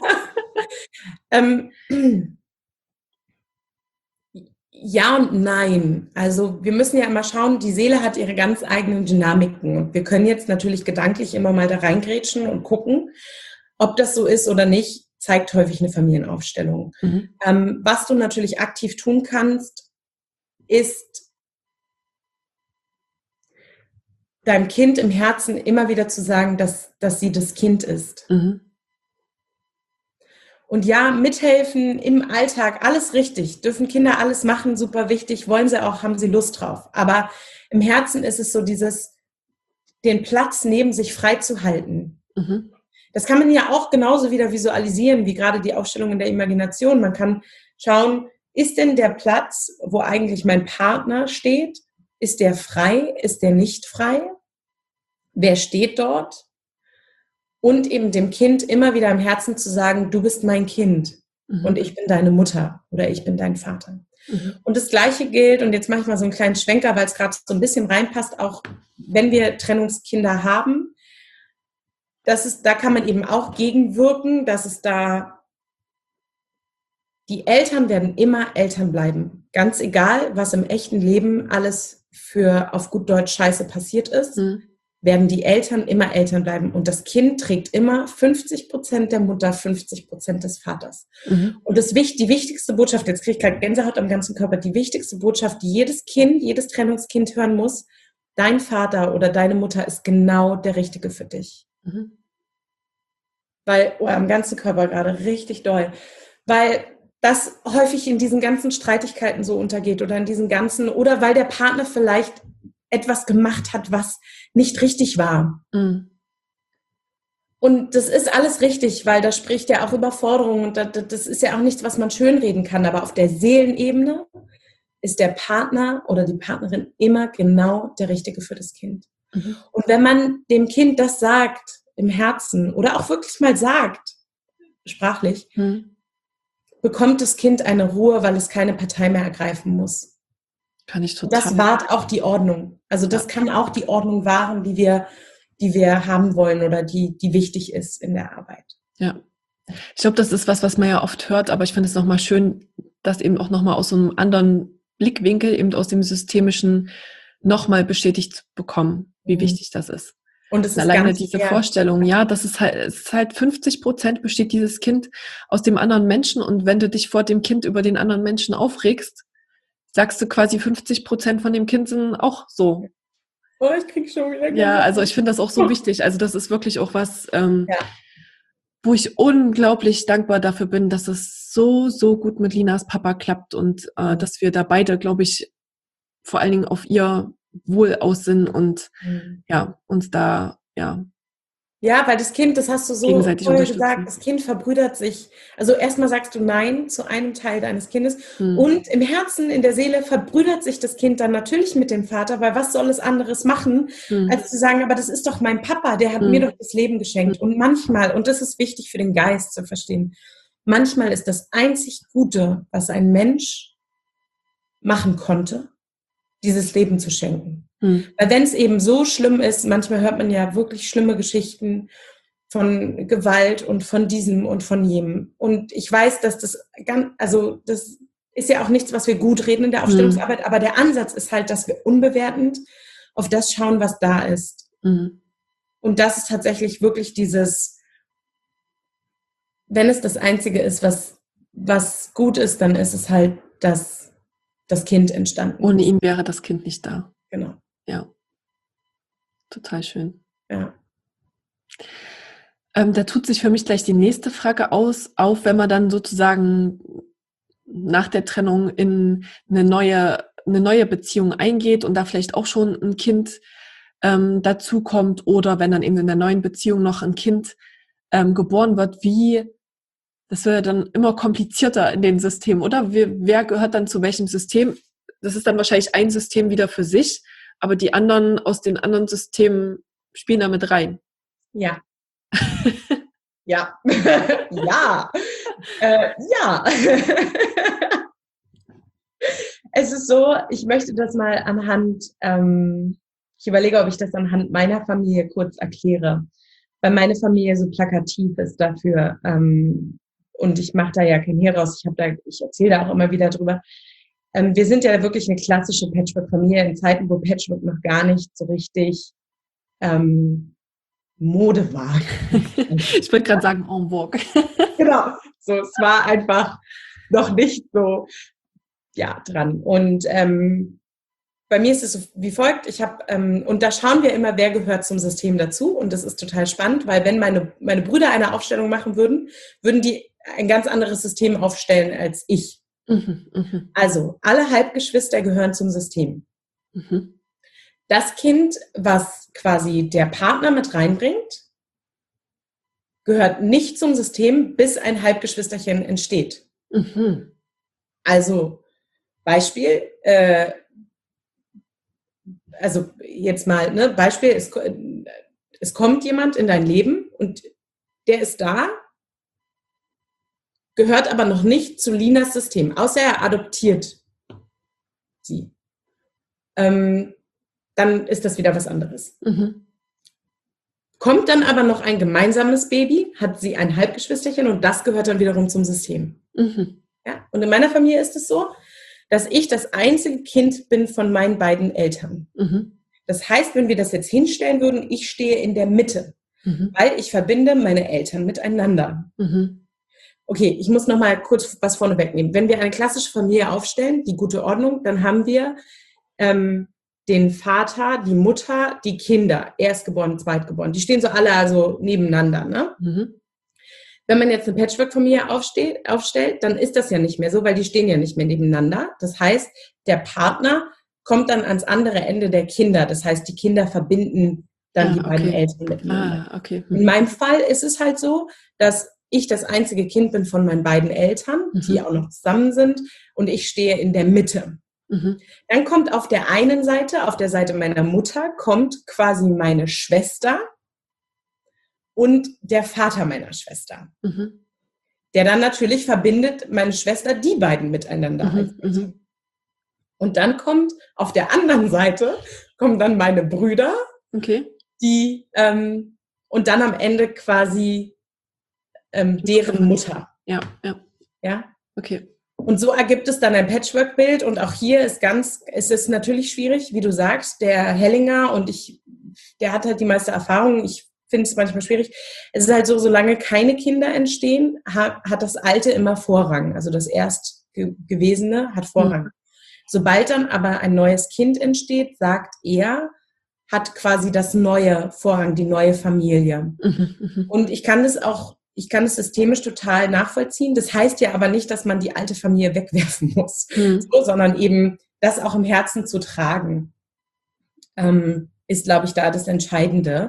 [SPEAKER 2] ähm, ja und nein. Also wir müssen ja immer schauen, die Seele hat ihre ganz eigenen Dynamiken. Und wir können jetzt natürlich gedanklich immer mal da reingrätschen und gucken, ob das so ist oder nicht, zeigt häufig eine Familienaufstellung. Mhm. Ähm, was du natürlich aktiv tun kannst, ist deinem Kind im Herzen immer wieder zu sagen, dass, dass sie das Kind ist. Mhm. Und ja, mithelfen im Alltag, alles richtig. Dürfen Kinder alles machen, super wichtig, wollen sie auch, haben sie Lust drauf. Aber im Herzen ist es so dieses, den Platz neben sich frei zu halten. Mhm. Das kann man ja auch genauso wieder visualisieren, wie gerade die Aufstellung in der Imagination. Man kann schauen, ist denn der Platz, wo eigentlich mein Partner steht, ist der frei, ist der nicht frei? Wer steht dort? Und eben dem Kind immer wieder im Herzen zu sagen, du bist mein Kind mhm. und ich bin deine Mutter oder ich bin dein Vater. Mhm. Und das Gleiche gilt, und jetzt mache ich mal so einen kleinen Schwenker, weil es gerade so ein bisschen reinpasst, auch wenn wir Trennungskinder haben, das ist, da kann man eben auch gegenwirken, dass es da, die Eltern werden immer Eltern bleiben. Ganz egal, was im echten Leben alles für auf gut Deutsch Scheiße passiert ist. Mhm. werden die Eltern immer Eltern bleiben. Und das Kind trägt immer fünfzig Prozent der Mutter, fünfzig Prozent des Vaters. Mhm. Und das, die wichtigste Botschaft, jetzt kriege ich gerade Gänsehaut am ganzen Körper, die wichtigste Botschaft, die jedes Kind, jedes Trennungskind hören muss, dein Vater oder deine Mutter ist genau der Richtige für dich. Mhm. Weil, oh, am ganzen Körper gerade richtig doll. Weil das häufig in diesen ganzen Streitigkeiten so untergeht oder in diesen ganzen, oder weil der Partner vielleicht etwas gemacht hat, was nicht richtig war. Mhm. Und das ist alles richtig, weil da spricht ja auch Überforderung und das, das ist ja auch nichts, was man schönreden kann. Aber auf der Seelenebene ist der Partner oder die Partnerin immer genau der Richtige für das Kind. Mhm. Und wenn man dem Kind das sagt im Herzen oder auch wirklich mal sagt, sprachlich, mhm. bekommt das Kind eine Ruhe, weil es keine Partei mehr ergreifen muss.
[SPEAKER 1] Kann ich total.
[SPEAKER 2] Das wahrt auch die Ordnung. Also das ja. kann auch die Ordnung wahren, die wir, die wir haben wollen oder die, die wichtig ist in der Arbeit.
[SPEAKER 1] Ja. Ich glaube, das ist was, was man ja oft hört, aber ich finde es nochmal schön, das eben auch nochmal aus so einem anderen Blickwinkel, eben aus dem Systemischen, nochmal bestätigt zu bekommen, wie mhm. wichtig das ist. Und es ist alleine ganz, diese ja. Vorstellung, ja, das ist halt, es ist halt fünfzig Prozent besteht dieses Kind aus dem anderen Menschen, und wenn du dich vor dem Kind über den anderen Menschen aufregst, sagst du quasi fünfzig Prozent von dem Kind sind auch so.
[SPEAKER 2] Oh, ich krieg schon wieder Gänsehaut.
[SPEAKER 1] Ja, also ich finde das auch so wichtig. Also das ist wirklich auch was, ähm, ja. wo ich unglaublich dankbar dafür bin, dass es so, so gut mit Linas Papa klappt und äh, mhm. dass wir da beide, glaube ich, vor allen Dingen auf ihr Wohl aus sind und mhm. ja, uns da, ja,
[SPEAKER 2] Ja, weil das Kind, das hast du so vorher gesagt, das Kind verbrüdert sich. Also erstmal sagst du Nein zu einem Teil deines Kindes hm. und im Herzen, in der Seele verbrüdert sich das Kind dann natürlich mit dem Vater, weil was soll es anderes machen, hm. als zu sagen, aber das ist doch mein Papa, der hat hm. mir doch das Leben geschenkt. Hm. Und manchmal, und das ist wichtig für den Geist zu verstehen, manchmal ist das einzig Gute, was ein Mensch machen konnte, dieses Leben zu schenken. Hm. Weil wenn es eben so schlimm ist, manchmal hört man ja wirklich schlimme Geschichten von Gewalt und von diesem und von jenem. Und ich weiß, dass das ganz, also das ist ja auch nichts, was wir gut reden in der Aufstellungsarbeit, hm. aber der Ansatz ist halt, dass wir unbewertend auf das schauen, was da ist. Hm. Und das ist tatsächlich wirklich dieses, wenn es das Einzige ist, was, was gut ist, dann ist es halt, dass das Kind entstanden ist.
[SPEAKER 1] Ohne ihn wäre das Kind nicht da.
[SPEAKER 2] Genau.
[SPEAKER 1] Ja, total schön.
[SPEAKER 2] Ja.
[SPEAKER 1] Ähm, da tut sich für mich gleich die nächste Frage aus, auf, wenn man dann sozusagen nach der Trennung in eine neue, eine neue Beziehung eingeht und da vielleicht auch schon ein Kind ähm, dazu kommt oder wenn dann eben in der neuen Beziehung noch ein Kind ähm, geboren wird, wie, das wird ja dann immer komplizierter in den Systemen, oder? Wer, wer gehört dann zu welchem System? Das ist dann wahrscheinlich ein System wieder für sich, aber die anderen aus den anderen Systemen spielen da mit rein.
[SPEAKER 2] Ja. ja. ja. Äh, ja. Es ist so, ich möchte das mal anhand, ähm, ich überlege, ob ich das anhand meiner Familie kurz erkläre, weil meine Familie so plakativ ist dafür. Ähm, und ich mache da ja kein Hehl raus. Ich habe da, ich erzähle da auch immer wieder drüber. Wir sind ja wirklich eine klassische Patchwork-Familie in Zeiten, wo Patchwork noch gar nicht so richtig ähm, Mode war.
[SPEAKER 1] Ich würde gerade sagen, en vogue.
[SPEAKER 2] Genau, so, es war einfach noch nicht so ja, dran. Und ähm, bei mir ist es so wie folgt, ich habe, ähm, und da schauen wir immer, wer gehört zum System dazu. Und das ist total spannend, weil wenn meine, meine Brüder eine Aufstellung machen würden, würden die ein ganz anderes System aufstellen als ich. Mhm, mh. Also, alle Halbgeschwister gehören zum System. Mhm. Das Kind, was quasi der Partner mit reinbringt, gehört nicht zum System, bis ein Halbgeschwisterchen entsteht. Mhm. Also, Beispiel, äh, also jetzt mal, ne, Beispiel, es, es kommt jemand in dein Leben und der ist da, gehört aber noch nicht zu Linas System, außer er adoptiert sie. Ähm, dann ist das wieder was anderes. Mhm. Kommt dann aber noch ein gemeinsames Baby, hat sie ein Halbgeschwisterchen und das gehört dann wiederum zum System. Mhm. Ja? Und in meiner Familie ist es so, dass ich das einzige Kind bin von meinen beiden Eltern. Mhm. Das heißt, wenn wir das jetzt hinstellen würden, ich stehe in der Mitte, mhm. weil ich verbinde meine Eltern miteinander. Mhm. Okay, ich muss noch mal kurz was vorne wegnehmen. Wenn wir eine klassische Familie aufstellen, die gute Ordnung, dann haben wir ähm, den Vater, die Mutter, die Kinder, Erstgeboren, Zweitgeboren. Die stehen so alle also nebeneinander. Ne? Mhm. Wenn man jetzt eine Patchwork-Familie aufsteht, aufstellt, dann ist das ja nicht mehr so, weil die stehen ja nicht mehr nebeneinander. Das heißt, der Partner kommt dann ans andere Ende der Kinder. Das heißt, die Kinder verbinden dann ah, die beiden okay. Eltern miteinander. Ah, okay. Mhm. In meinem Fall ist es halt so, dass ich das einzige Kind bin von meinen beiden Eltern, mhm. die auch noch zusammen sind, und ich stehe in der Mitte. Mhm. Dann kommt auf der einen Seite, auf der Seite meiner Mutter, kommt quasi meine Schwester und der Vater meiner Schwester. Mhm. Der dann natürlich verbindet meine Schwester die beiden miteinander. Mhm. Mhm. Und dann kommt auf der anderen Seite, kommen dann meine Brüder, okay. die ähm, und dann am Ende quasi Ähm, deren Mutter.
[SPEAKER 1] Ja, ja.
[SPEAKER 2] Ja?
[SPEAKER 1] Okay.
[SPEAKER 2] Und so ergibt es dann ein Patchwork-Bild. Und auch hier ist ganz, es ist natürlich schwierig, wie du sagst, der Hellinger, und ich, der hat halt die meiste Erfahrung. Ich finde es manchmal schwierig. Es ist halt so, solange keine Kinder entstehen, hat, hat das Alte immer Vorrang. Also das Erstgewesene hat Vorrang. Mhm. Sobald dann aber ein neues Kind entsteht, sagt er, hat quasi das neue Vorrang, die neue Familie. Mhm, mh. Und ich kann das auch Ich kann es systemisch total nachvollziehen. Das heißt ja aber nicht, dass man die alte Familie wegwerfen muss, mhm. so, sondern eben das auch im Herzen zu tragen, ähm, ist, glaube ich, da das Entscheidende.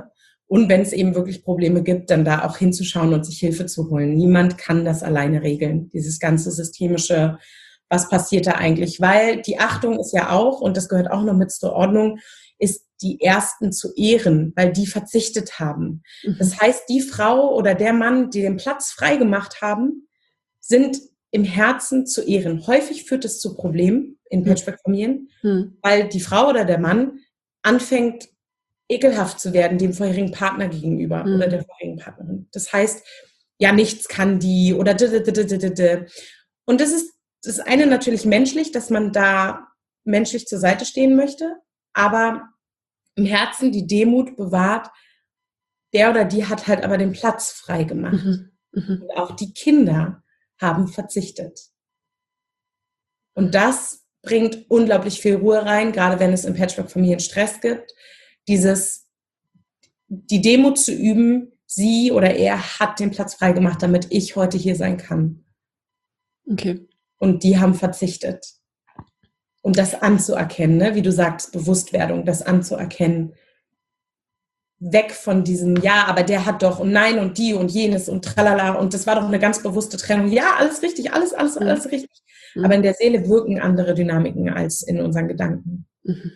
[SPEAKER 2] Und wenn es eben wirklich Probleme gibt, dann da auch hinzuschauen und sich Hilfe zu holen. Niemand kann das alleine regeln, dieses ganze systemische, was passiert da eigentlich? Weil die Achtung ist ja auch, und das gehört auch noch mit zur Ordnung, ist die Ersten zu ehren, weil die verzichtet haben. Mhm. Das heißt, die Frau oder der Mann, die den Platz freigemacht haben, sind im Herzen zu ehren. Häufig führt es zu Problemen in Patchwork-Familien, mhm. weil die Frau oder der Mann anfängt, ekelhaft zu werden dem vorherigen Partner gegenüber mhm. oder der vorherigen Partnerin. Das heißt, ja, nichts kann die oder d -d -d -d -d -d. Und das ist das eine natürlich menschlich, dass man da menschlich zur Seite stehen möchte, aber im Herzen die Demut bewahrt, der oder die hat halt aber den Platz frei gemacht. Mhm. Mhm. Und auch die Kinder haben verzichtet. Und das bringt unglaublich viel Ruhe rein, gerade wenn es in Patchwork-Familien Stress gibt. Dieses, die Demut zu üben, sie oder er hat den Platz frei gemacht, damit ich heute hier sein kann.
[SPEAKER 1] Okay.
[SPEAKER 2] Und die haben verzichtet. Und das anzuerkennen, ne? Wie du sagst, Bewusstwerdung, das anzuerkennen. Weg von diesem, ja, aber der hat doch und nein und die und jenes und tralala und das war doch eine ganz bewusste Trennung. Ja, alles richtig, alles, alles, alles mhm. richtig. Mhm. Aber in der Seele wirken andere Dynamiken als in unseren Gedanken.
[SPEAKER 1] Mhm.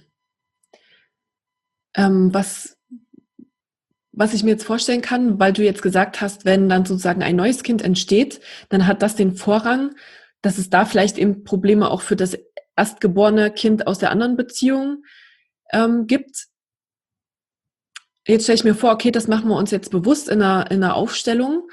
[SPEAKER 1] Ähm, was, was ich mir jetzt vorstellen kann, weil du jetzt gesagt hast, wenn dann sozusagen ein neues Kind entsteht, dann hat das den Vorrang, dass es da vielleicht eben Probleme auch für das erstgeborene Kind aus der anderen Beziehung ähm, gibt. Jetzt stelle ich mir vor, okay, das machen wir uns jetzt bewusst in einer, in einer Aufstellung.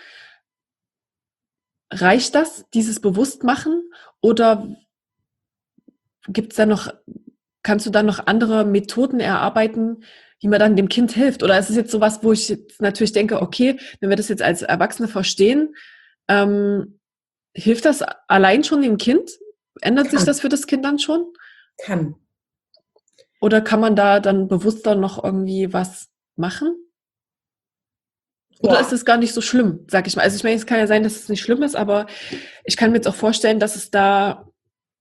[SPEAKER 1] Reicht das, dieses Bewusstmachen? Oder gibt es da noch, kannst du da noch andere Methoden erarbeiten, wie man dann dem Kind hilft? Oder ist es jetzt sowas, wo ich jetzt natürlich denke, okay, wenn wir das jetzt als Erwachsene verstehen, ähm, hilft das allein schon dem Kind? Ändert kann. sich das für das Kind dann schon?
[SPEAKER 2] Kann.
[SPEAKER 1] Oder kann man da dann bewusster noch irgendwie was machen? Oder Boah. ist es gar nicht so schlimm, sag ich mal. Also ich meine, es kann ja sein, dass es nicht schlimm ist, aber ich kann mir jetzt auch vorstellen, dass es da,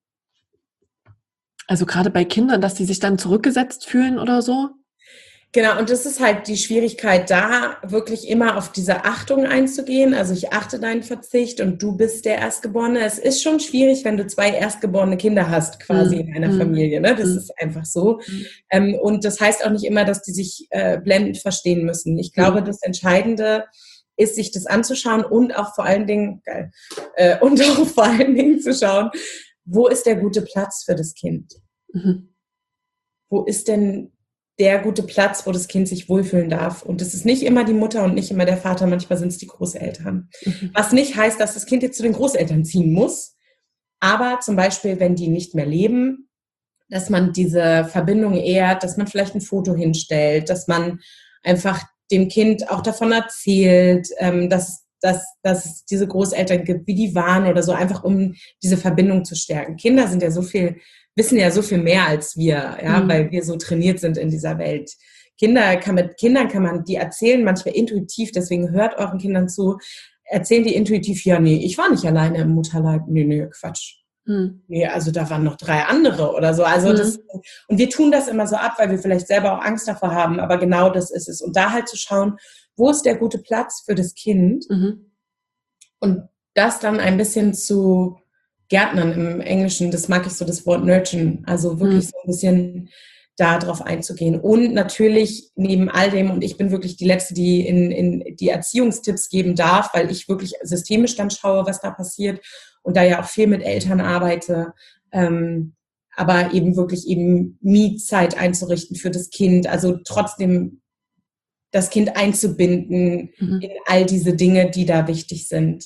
[SPEAKER 1] also gerade bei Kindern, dass die sich dann zurückgesetzt fühlen oder so.
[SPEAKER 2] Genau, und das ist halt die Schwierigkeit, da wirklich immer auf diese Achtung einzugehen. Also ich achte deinen Verzicht und du bist der Erstgeborene. Es ist schon schwierig, wenn du zwei erstgeborene Kinder hast, quasi mhm. in einer mhm. Familie. Ne? Das mhm. ist einfach so. Mhm. Ähm, und das heißt auch nicht immer, dass die sich äh, blendend verstehen müssen. Ich glaube, mhm. das Entscheidende ist, sich das anzuschauen und auch vor allen Dingen, geil, äh, und auch vor allen Dingen zu schauen, wo ist der gute Platz für das Kind? Mhm. Wo ist denn der gute Platz, wo das Kind sich wohlfühlen darf. Und das ist nicht immer die Mutter und nicht immer der Vater, manchmal sind es die Großeltern. Mhm. Was nicht heißt, dass das Kind jetzt zu den Großeltern ziehen muss, aber zum Beispiel, wenn die nicht mehr leben, dass man diese Verbindung ehrt, dass man vielleicht ein Foto hinstellt, dass man einfach dem Kind auch davon erzählt, dass, dass, dass es diese Großeltern gibt, wie die waren oder so, einfach um diese Verbindung zu stärken. Kinder sind ja so viel wissen ja so viel mehr als wir, ja, mhm. weil wir so trainiert sind in dieser Welt. Kinder kann mit Kindern kann man, die erzählen manchmal intuitiv, deswegen hört euren Kindern zu, erzählen die intuitiv, ja, nee, ich war nicht alleine im Mutterleib, nee, nee, Quatsch. Mhm. Nee, also da waren noch drei andere oder so. Also mhm. das, und wir tun das immer so ab, weil wir vielleicht selber auch Angst davor haben, aber genau das ist es. Und da halt zu schauen, wo ist der gute Platz für das Kind mhm. und das dann ein bisschen zu Gärtnern im Englischen, das mag ich so, das Wort nurturen, also wirklich mhm. so ein bisschen da drauf einzugehen. Und natürlich neben all dem, und ich bin wirklich die Letzte, die in, in die Erziehungstipps geben darf, weil ich wirklich systemisch dann schaue, was da passiert und da ja auch viel mit Eltern arbeite, ähm, aber eben wirklich eben Me-Zeit einzurichten für das Kind, also trotzdem das Kind einzubinden mhm. in all diese Dinge, die da wichtig sind.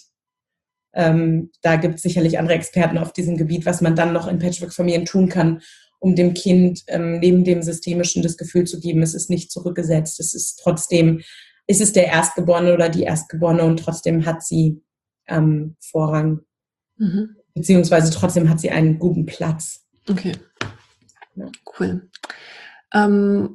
[SPEAKER 2] Ähm, da gibt es sicherlich andere Experten auf diesem Gebiet, was man dann noch in Patchwork-Familien tun kann, um dem Kind ähm, neben dem Systemischen das Gefühl zu geben, es ist nicht zurückgesetzt, es ist trotzdem, ist es der Erstgeborene oder die Erstgeborene und trotzdem hat sie ähm, Vorrang, mhm. beziehungsweise trotzdem hat sie einen guten Platz.
[SPEAKER 1] Okay, ja. Cool. Ähm,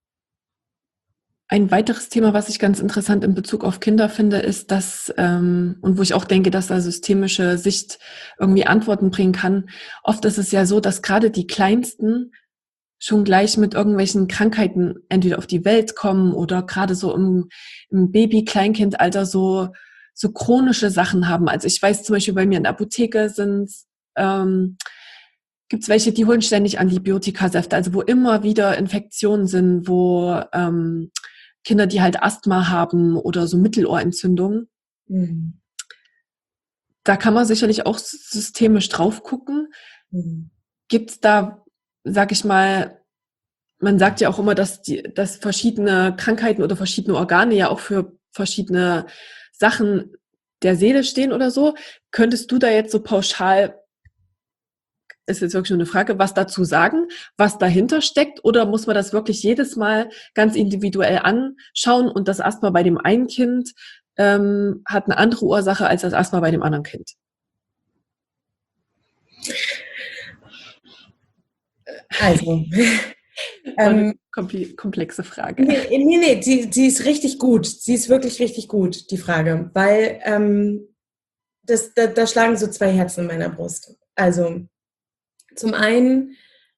[SPEAKER 1] Ein weiteres Thema, was ich ganz interessant in Bezug auf Kinder finde, ist, dass, ähm, und wo ich auch denke, dass da systemische Sicht irgendwie Antworten bringen kann. Oft ist es ja so, dass gerade die Kleinsten schon gleich mit irgendwelchen Krankheiten entweder auf die Welt kommen oder gerade so im, im Baby-Kleinkindalter so, so chronische Sachen haben. Also ich weiß zum Beispiel bei mir in der Apotheke sind, ähm, gibt es welche, die holen ständig Antibiotikasäfte, also wo immer wieder Infektionen sind, wo ähm, Kinder, die halt Asthma haben oder so Mittelohrentzündungen. Mhm. Da kann man sicherlich auch systemisch drauf gucken. Mhm. Gibt es da, sag ich mal, man sagt ja auch immer, dass, die, dass verschiedene Krankheiten oder verschiedene Organe ja auch für verschiedene Sachen der Seele stehen oder so. Könntest du da jetzt so pauschal, ist jetzt wirklich nur eine Frage, was dazu sagen, was dahinter steckt, oder muss man das wirklich jedes Mal ganz individuell anschauen und das Asthma bei dem einen Kind ähm, hat eine andere Ursache als das Asthma bei dem anderen Kind?
[SPEAKER 2] Also,
[SPEAKER 1] ähm, komplexe Frage.
[SPEAKER 2] Nee, nee, nee, die, die ist richtig gut. Sie ist wirklich richtig gut, die Frage. Weil ähm, das, da, da schlagen so zwei Herzen in meiner Brust. Also zum einen,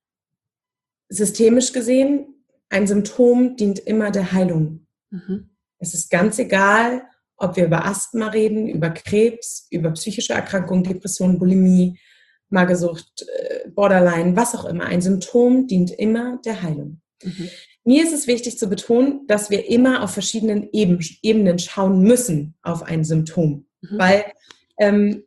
[SPEAKER 2] systemisch gesehen, ein Symptom dient immer der Heilung. Mhm. Es ist ganz egal, ob wir über Asthma reden, über Krebs, über psychische Erkrankungen, Depression, Bulimie, Magersucht, Borderline, was auch immer. Ein Symptom dient immer der Heilung. Mhm. Mir ist es wichtig zu betonen, dass wir immer auf verschiedenen Ebenen schauen müssen auf ein Symptom. Mhm. Weil ähm,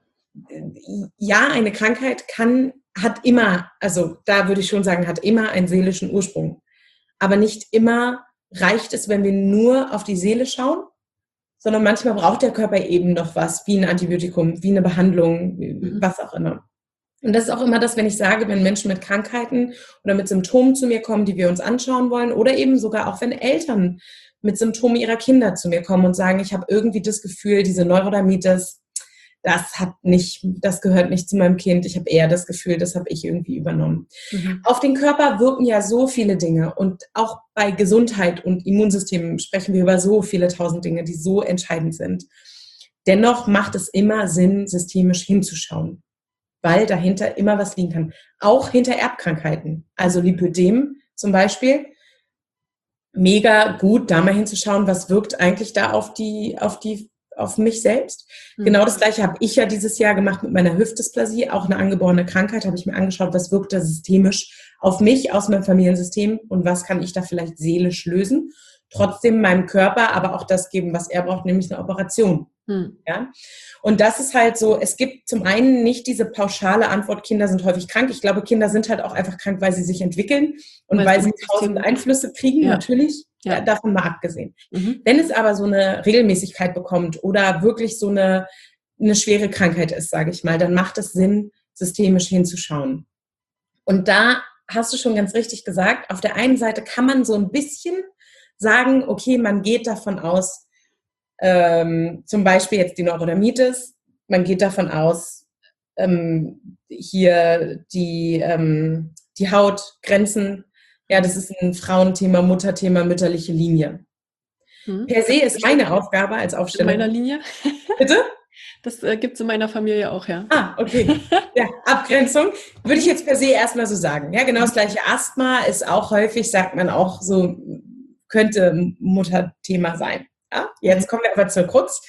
[SPEAKER 2] ja, eine Krankheit kann, hat immer, also da würde ich schon sagen, hat immer einen seelischen Ursprung. Aber nicht immer reicht es, wenn wir nur auf die Seele schauen, sondern manchmal braucht der Körper eben noch was, wie ein Antibiotikum, wie eine Behandlung, mhm. was auch immer. Und das ist auch immer das, wenn ich sage, wenn Menschen mit Krankheiten oder mit Symptomen zu mir kommen, die wir uns anschauen wollen, oder eben sogar auch wenn Eltern mit Symptomen ihrer Kinder zu mir kommen und sagen, ich habe irgendwie das Gefühl, diese Neurodermitis, das hat nicht, das gehört nicht zu meinem Kind. Ich habe eher das Gefühl, das habe ich irgendwie übernommen. Mhm. Auf den Körper wirken ja so viele Dinge, und auch bei Gesundheit und Immunsystem sprechen wir über so viele tausend Dinge, die so entscheidend sind. Dennoch macht es immer Sinn, systemisch hinzuschauen, weil dahinter immer was liegen kann. Auch hinter Erbkrankheiten. Also Lipödem zum Beispiel. Mega gut, da mal hinzuschauen, was wirkt eigentlich da auf die, auf die, auf mich selbst. Mhm. Genau das Gleiche habe ich ja dieses Jahr gemacht mit meiner Hüftdysplasie, auch eine angeborene Krankheit, habe ich mir angeschaut, was wirkt da systemisch auf mich aus meinem Familiensystem und was kann ich da vielleicht seelisch lösen. Trotzdem meinem Körper aber auch das geben, was er braucht, nämlich eine Operation. Hm. Ja? Und das ist halt so, es gibt zum einen nicht diese pauschale Antwort, Kinder sind häufig krank. Ich glaube, Kinder sind halt auch einfach krank, weil sie sich entwickeln und weil, weil sie tausend Einflüsse kriegen, ja. Natürlich, ja. Davon mal abgesehen. Mhm. Wenn es aber so eine Regelmäßigkeit bekommt oder wirklich so eine, eine schwere Krankheit ist, sage ich mal, dann macht es Sinn, systemisch hinzuschauen. Und da hast du schon ganz richtig gesagt, auf der einen Seite kann man so ein bisschen sagen, okay, man geht davon aus, ähm, zum Beispiel jetzt die Neurodermitis, man geht davon aus, ähm, hier die, ähm, die Hautgrenzen, ja, das ist ein Frauenthema, Mutterthema, mütterliche Linie. Hm. Per se ist meine Aufgabe als Aufsteller.
[SPEAKER 1] In meiner Linie?
[SPEAKER 2] Bitte?
[SPEAKER 1] Das äh, gibt es in meiner Familie auch, ja.
[SPEAKER 2] Ah, okay. Ja, Abgrenzung würde ich jetzt per se erstmal so sagen. Ja, genau das gleiche Asthma ist auch häufig, sagt man auch so, könnte Mutterthema sein. Ja, jetzt kommen wir aber zur Krux.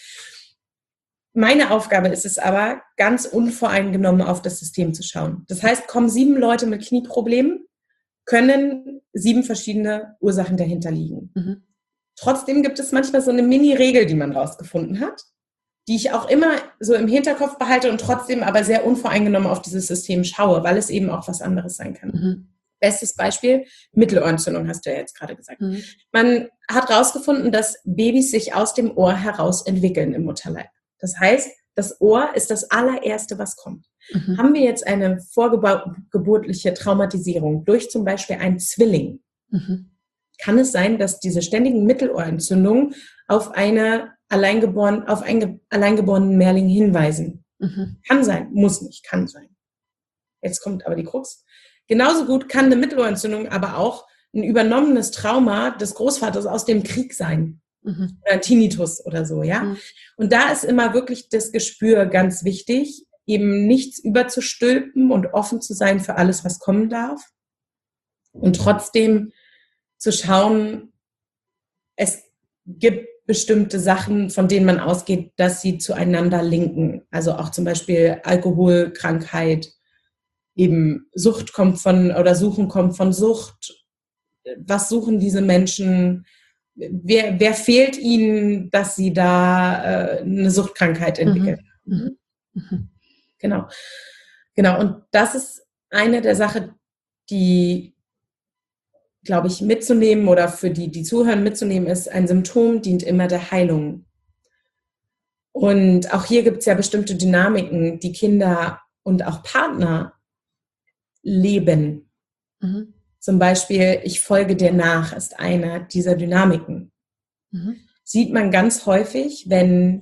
[SPEAKER 2] Meine Aufgabe ist es aber, ganz unvoreingenommen auf das System zu schauen. Das heißt, kommen sieben Leute mit Knieproblemen, können sieben verschiedene Ursachen dahinter liegen. Mhm. Trotzdem gibt es manchmal so eine Mini-Regel, die man rausgefunden hat, die ich auch immer so im Hinterkopf behalte und trotzdem aber sehr unvoreingenommen auf dieses System schaue, weil es eben auch was anderes sein kann. Mhm. Bestes Beispiel, Mittelohrentzündung, hast du ja jetzt gerade gesagt. Mhm. Man hat herausgefunden, dass Babys sich aus dem Ohr heraus entwickeln im Mutterleib. Das heißt, das Ohr ist das allererste, was kommt. Mhm. Haben wir jetzt eine vorgeburtliche Traumatisierung durch zum Beispiel einen Zwilling, mhm. kann es sein, dass diese ständigen Mittelohrentzündungen auf eine Alleingeboren, auf einen alleingeborenen Mehrling hinweisen. Mhm. Kann sein, muss nicht, kann sein. Jetzt kommt aber die Krux. Genauso gut kann eine Mittelohrentzündung aber auch ein übernommenes Trauma des Großvaters aus dem Krieg sein. Mhm. Oder ein Tinnitus oder so, ja. Mhm. Und da ist immer wirklich das Gespür ganz wichtig, eben nichts überzustülpen und offen zu sein für alles, was kommen darf. Und trotzdem zu schauen, es gibt bestimmte Sachen, von denen man ausgeht, dass sie zueinander linken. Also auch zum Beispiel Alkoholkrankheit, eben Sucht kommt von, oder Suchen kommt von Sucht. Was suchen diese Menschen? Wer, wer fehlt ihnen, dass sie da äh, eine Suchtkrankheit entwickeln?
[SPEAKER 1] Mhm. Mhm.
[SPEAKER 2] Genau. Genau. Und das ist eine der Sachen, die, glaube ich, mitzunehmen oder für die, die zuhören, mitzunehmen ist, ein Symptom dient immer der Heilung. Und auch hier gibt es ja bestimmte Dynamiken, die Kinder und auch Partner leben.
[SPEAKER 1] Mhm.
[SPEAKER 2] Zum Beispiel, ich folge dir nach, ist eine dieser Dynamiken.
[SPEAKER 1] Mhm.
[SPEAKER 2] Sieht man ganz häufig, wenn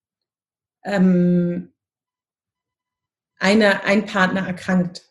[SPEAKER 2] ähm, eine, ein Partner erkrankt,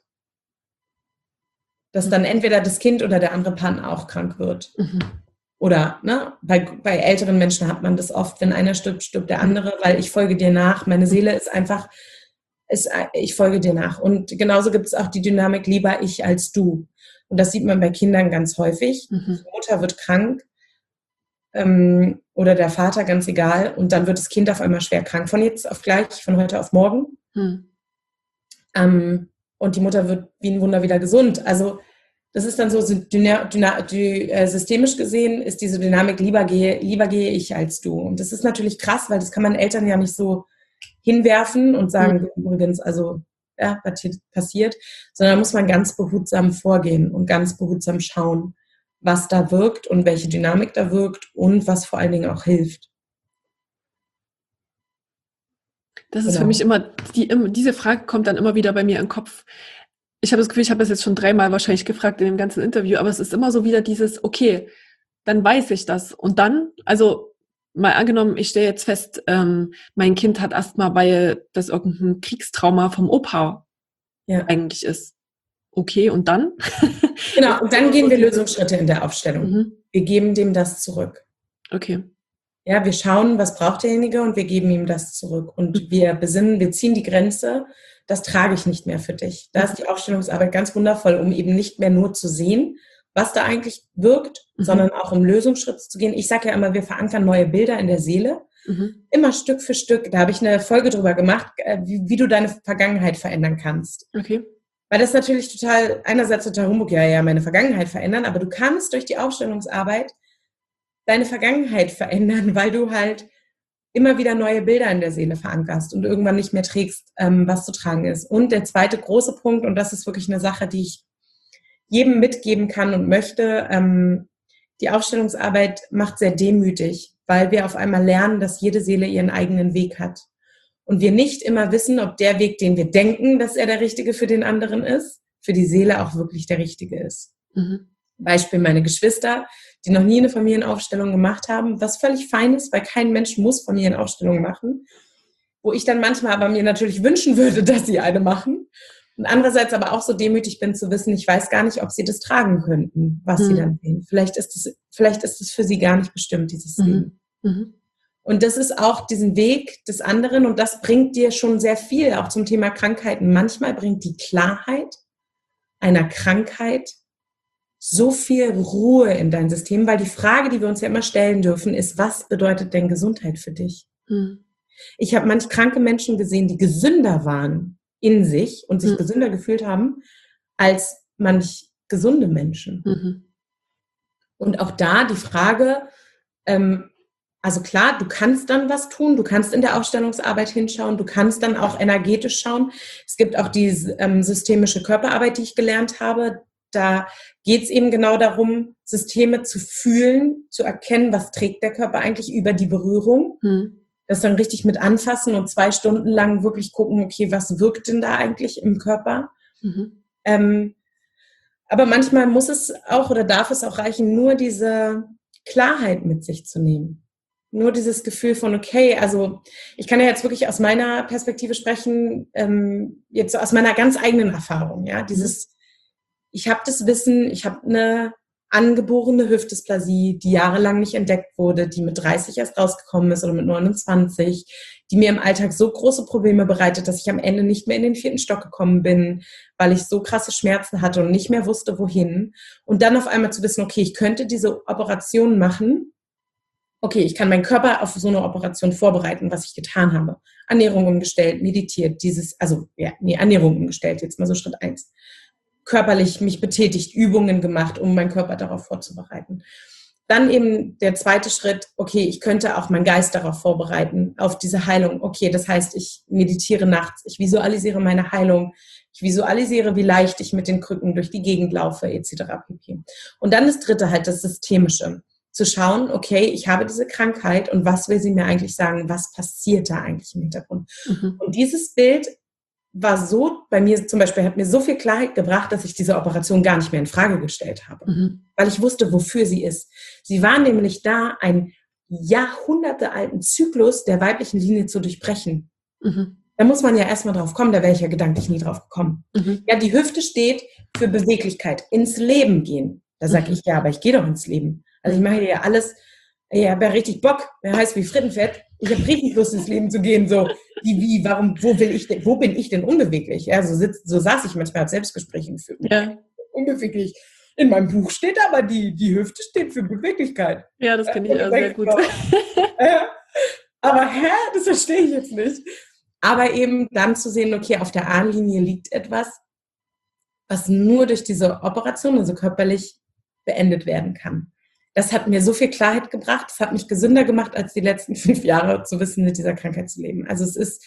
[SPEAKER 2] dass dann entweder das Kind oder der andere Partner auch krank wird.
[SPEAKER 1] Mhm.
[SPEAKER 2] Oder ne, bei, bei älteren Menschen hat man das oft, wenn einer stirbt, stirbt der andere, weil ich folge dir nach. Meine Seele ist einfach, ist, ich folge dir nach. Und genauso gibt es auch die Dynamik lieber ich als du. Und das sieht man bei Kindern ganz häufig.
[SPEAKER 1] Mhm.
[SPEAKER 2] Die Mutter wird krank ähm, oder der Vater, ganz egal. Und dann wird das Kind auf einmal schwer krank. Von jetzt auf gleich, von heute auf morgen.
[SPEAKER 1] Mhm.
[SPEAKER 2] Ähm, und die Mutter wird wie ein Wunder wieder gesund. Also das ist dann so, dyna, dyna, dy, äh, systemisch gesehen ist diese Dynamik, lieber gehe, lieber gehe ich als du. Und das ist natürlich krass, weil das kann man Eltern ja nicht so hinwerfen und sagen, mhm. übrigens, also ja, was hier passiert, sondern da muss man ganz behutsam vorgehen und ganz behutsam schauen, was da wirkt und welche Dynamik da wirkt und was vor allen Dingen auch hilft.
[SPEAKER 1] Das ist genau. Für mich immer, die, diese Frage kommt dann immer wieder bei mir in den Kopf. Ich habe das Gefühl, ich habe das jetzt schon dreimal wahrscheinlich gefragt in dem ganzen Interview, aber es ist immer so wieder dieses, okay, dann weiß ich das. Und dann, also mal angenommen, ich stelle jetzt fest, ähm, mein Kind hat Asthma, weil das irgendein Kriegstrauma vom Opa ja. eigentlich ist. Okay, und dann?
[SPEAKER 2] Genau, und dann gehen wir Lösungsschritte in der Aufstellung. Mhm. Wir geben dem das zurück.
[SPEAKER 1] Okay.
[SPEAKER 2] Ja, wir schauen, was braucht derjenige und wir geben ihm das zurück. Und mhm. wir besinnen, wir ziehen die Grenze, das trage ich nicht mehr für dich. Da ist die Aufstellungsarbeit ganz wundervoll, um eben nicht mehr nur zu sehen, was da eigentlich wirkt, mhm. sondern auch um Lösungsschritte zu gehen. Ich sage ja immer, wir verankern neue Bilder in der Seele, mhm. immer Stück für Stück. Da habe ich eine Folge drüber gemacht, wie, wie du deine Vergangenheit verändern kannst.
[SPEAKER 1] Okay.
[SPEAKER 2] Weil das natürlich total, einerseits total Humbug, ja, ja, meine Vergangenheit verändern, aber du kannst durch die Aufstellungsarbeit deine Vergangenheit verändern, weil du halt immer wieder neue Bilder in der Seele verankerst und irgendwann nicht mehr trägst, ähm, was zu tragen ist. Und der zweite große Punkt, und das ist wirklich eine Sache, die ich jedem mitgeben kann und möchte, ähm, die Aufstellungsarbeit macht sehr demütig, weil wir auf einmal lernen, dass jede Seele ihren eigenen Weg hat. Und wir nicht immer wissen, ob der Weg, den wir denken, dass er der richtige für den anderen ist, für die Seele auch wirklich der richtige ist. Mhm. Beispiel meine Geschwister, die noch nie eine Familienaufstellung gemacht haben, was völlig fein ist, weil kein Mensch muss Familienaufstellungen machen, wo ich dann manchmal aber mir natürlich wünschen würde, dass sie eine machen. Und andererseits aber auch so demütig bin zu wissen, ich weiß gar nicht, ob sie das tragen könnten, was mhm. sie dann sehen. Vielleicht ist es, vielleicht ist es für sie gar nicht bestimmt, dieses
[SPEAKER 1] mhm.
[SPEAKER 2] Leben.
[SPEAKER 1] Mhm.
[SPEAKER 2] Und das ist auch diesen Weg des anderen und das bringt dir schon sehr viel, auch zum Thema Krankheiten. Manchmal bringt die Klarheit einer Krankheit so viel Ruhe in dein System, weil die Frage, die wir uns ja immer stellen dürfen, ist, was bedeutet denn Gesundheit für dich? Mhm. Ich habe manch kranke Menschen gesehen, die gesünder waren in sich und sich mhm. gesünder gefühlt haben, als manch gesunde Menschen.
[SPEAKER 1] Mhm.
[SPEAKER 2] Und auch da die Frage, ähm, also klar, du kannst dann was tun, du kannst in der Aufstellungsarbeit hinschauen, du kannst dann auch energetisch schauen. Es gibt auch die ähm, systemische Körperarbeit, die ich gelernt habe. Da geht es eben genau darum, Systeme zu fühlen, zu erkennen, was trägt der Körper eigentlich über die Berührung. Mhm. Das dann richtig mit anfassen und zwei Stunden lang wirklich gucken, okay, was wirkt denn da eigentlich im Körper? Mhm. Ähm, aber manchmal muss es auch oder darf es auch reichen, nur diese Klarheit mit sich zu nehmen. Nur dieses Gefühl von, okay, also ich kann ja jetzt wirklich aus meiner Perspektive sprechen, ähm, jetzt so aus meiner ganz eigenen Erfahrung, ja, dieses, ich habe das Wissen, ich habe eine angeborene Hüftdysplasie, die jahrelang nicht entdeckt wurde, die mit dreißig erst rausgekommen ist oder mit neunundzwanzig, die mir im Alltag so große Probleme bereitet, dass ich am Ende nicht mehr in den vierten Stock gekommen bin, weil ich so krasse Schmerzen hatte und nicht mehr wusste, wohin. Und dann auf einmal zu wissen, okay, ich könnte diese Operation machen. Okay, ich kann meinen Körper auf so eine Operation vorbereiten, was ich getan habe. Ernährung umgestellt, meditiert, dieses, also ja, nee, Ernährung umgestellt, jetzt mal so Schritt eins. Körperlich mich betätigt, Übungen gemacht, um meinen Körper darauf vorzubereiten. Dann eben der zweite Schritt, okay, ich könnte auch meinen Geist darauf vorbereiten, auf diese Heilung. Okay, das heißt, ich meditiere nachts, ich visualisiere meine Heilung, ich visualisiere, wie leicht ich mit den Krücken durch die Gegend laufe, et cetera pp. Und dann das dritte halt, das Systemische. Zu schauen, okay, ich habe diese Krankheit und was will sie mir eigentlich sagen, was passiert da eigentlich im Hintergrund? Mhm. Und dieses Bild war so, bei mir zum Beispiel, hat mir so viel Klarheit gebracht, dass ich diese Operation gar nicht mehr in Frage gestellt habe, mhm. weil ich wusste, wofür sie ist. Sie war nämlich da, einen jahrhundertealten Zyklus der weiblichen Linie zu durchbrechen. Mhm. Da muss man ja erstmal drauf kommen, da wäre ich ja gedanklich nie drauf gekommen. Mhm. Ja, die Hüfte steht für Beweglichkeit, ins Leben gehen. Da sage mhm. ich, ja, aber ich gehe doch ins Leben. Also ich mache ja alles, ich habe ja richtig Bock, wer heißt wie Frittenfett. Ich habe richtig Lust, ins Leben zu gehen. So, wie, wie, warum, wo will ich denn, wo bin ich denn unbeweglich? Ja, so, sitz, so saß ich manchmal als Selbstgespräche geführt. Ja. Unbeweglich. In meinem Buch steht aber, die, die Hüfte steht für Beweglichkeit.
[SPEAKER 1] Ja, das kenne ich auch sehr gut.
[SPEAKER 2] Ja. Aber hä, das verstehe ich jetzt nicht. Aber eben dann zu sehen, okay, auf der Ahnenlinie liegt etwas, was nur durch diese Operation, also körperlich, beendet werden kann. Das hat mir so viel Klarheit gebracht, das hat mich gesünder gemacht, als die letzten fünf Jahre zu wissen, mit dieser Krankheit zu leben. Also es ist,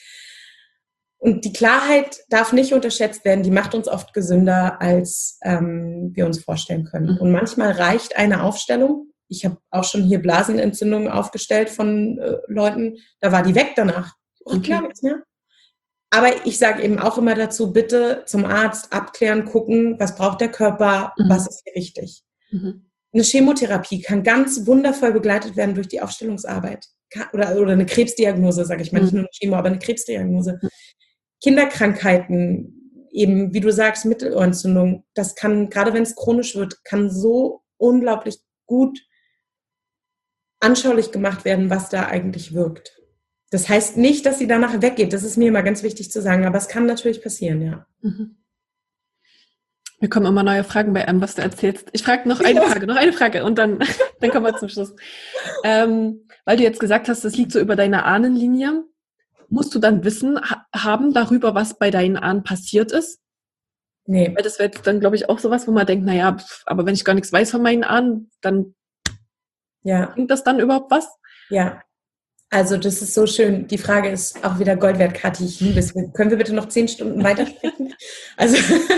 [SPEAKER 2] und die Klarheit darf nicht unterschätzt werden, die macht uns oft gesünder, als ähm, wir uns vorstellen können. Und manchmal reicht eine Aufstellung. Ich habe auch schon hier Blasenentzündungen aufgestellt von äh, Leuten, da war die weg danach. Oh, okay. Klar, nichts mehr. Aber ich sage eben auch immer dazu, bitte zum Arzt abklären, gucken, was braucht der Körper, mhm. was ist hier richtig. Mhm. Eine Chemotherapie kann ganz wundervoll begleitet werden durch die Aufstellungsarbeit. Oder, oder eine Krebsdiagnose, sage ich mal. Mhm. Nicht nur eine Chemo, aber eine Krebsdiagnose. Mhm. Kinderkrankheiten, eben wie du sagst, Mittelohrentzündung, das kann, gerade wenn es chronisch wird, kann so unglaublich gut anschaulich gemacht werden, was da eigentlich wirkt. Das heißt nicht, dass sie danach weggeht. Das ist mir immer ganz wichtig zu sagen. Aber es kann natürlich passieren, ja.
[SPEAKER 1] Mhm. Mir kommen immer neue Fragen bei einem, was du erzählst. Ich frage noch eine Frage, noch eine Frage und dann, dann kommen wir zum Schluss. Ähm, weil du jetzt gesagt hast, das liegt so über deiner Ahnenlinie. Musst du dann Wissen ha- haben darüber, was bei deinen Ahnen passiert ist? Nee. Weil das wäre jetzt dann, glaube ich, auch sowas, wo man denkt, naja, pf, aber wenn ich gar nichts weiß von meinen Ahnen, dann ja. Bringt das dann überhaupt was?
[SPEAKER 2] Ja. Also das ist so schön. Die Frage ist auch wieder Gold wert, Kathi. Ich liebe es. Können wir bitte noch zehn Stunden weitersprechen? Also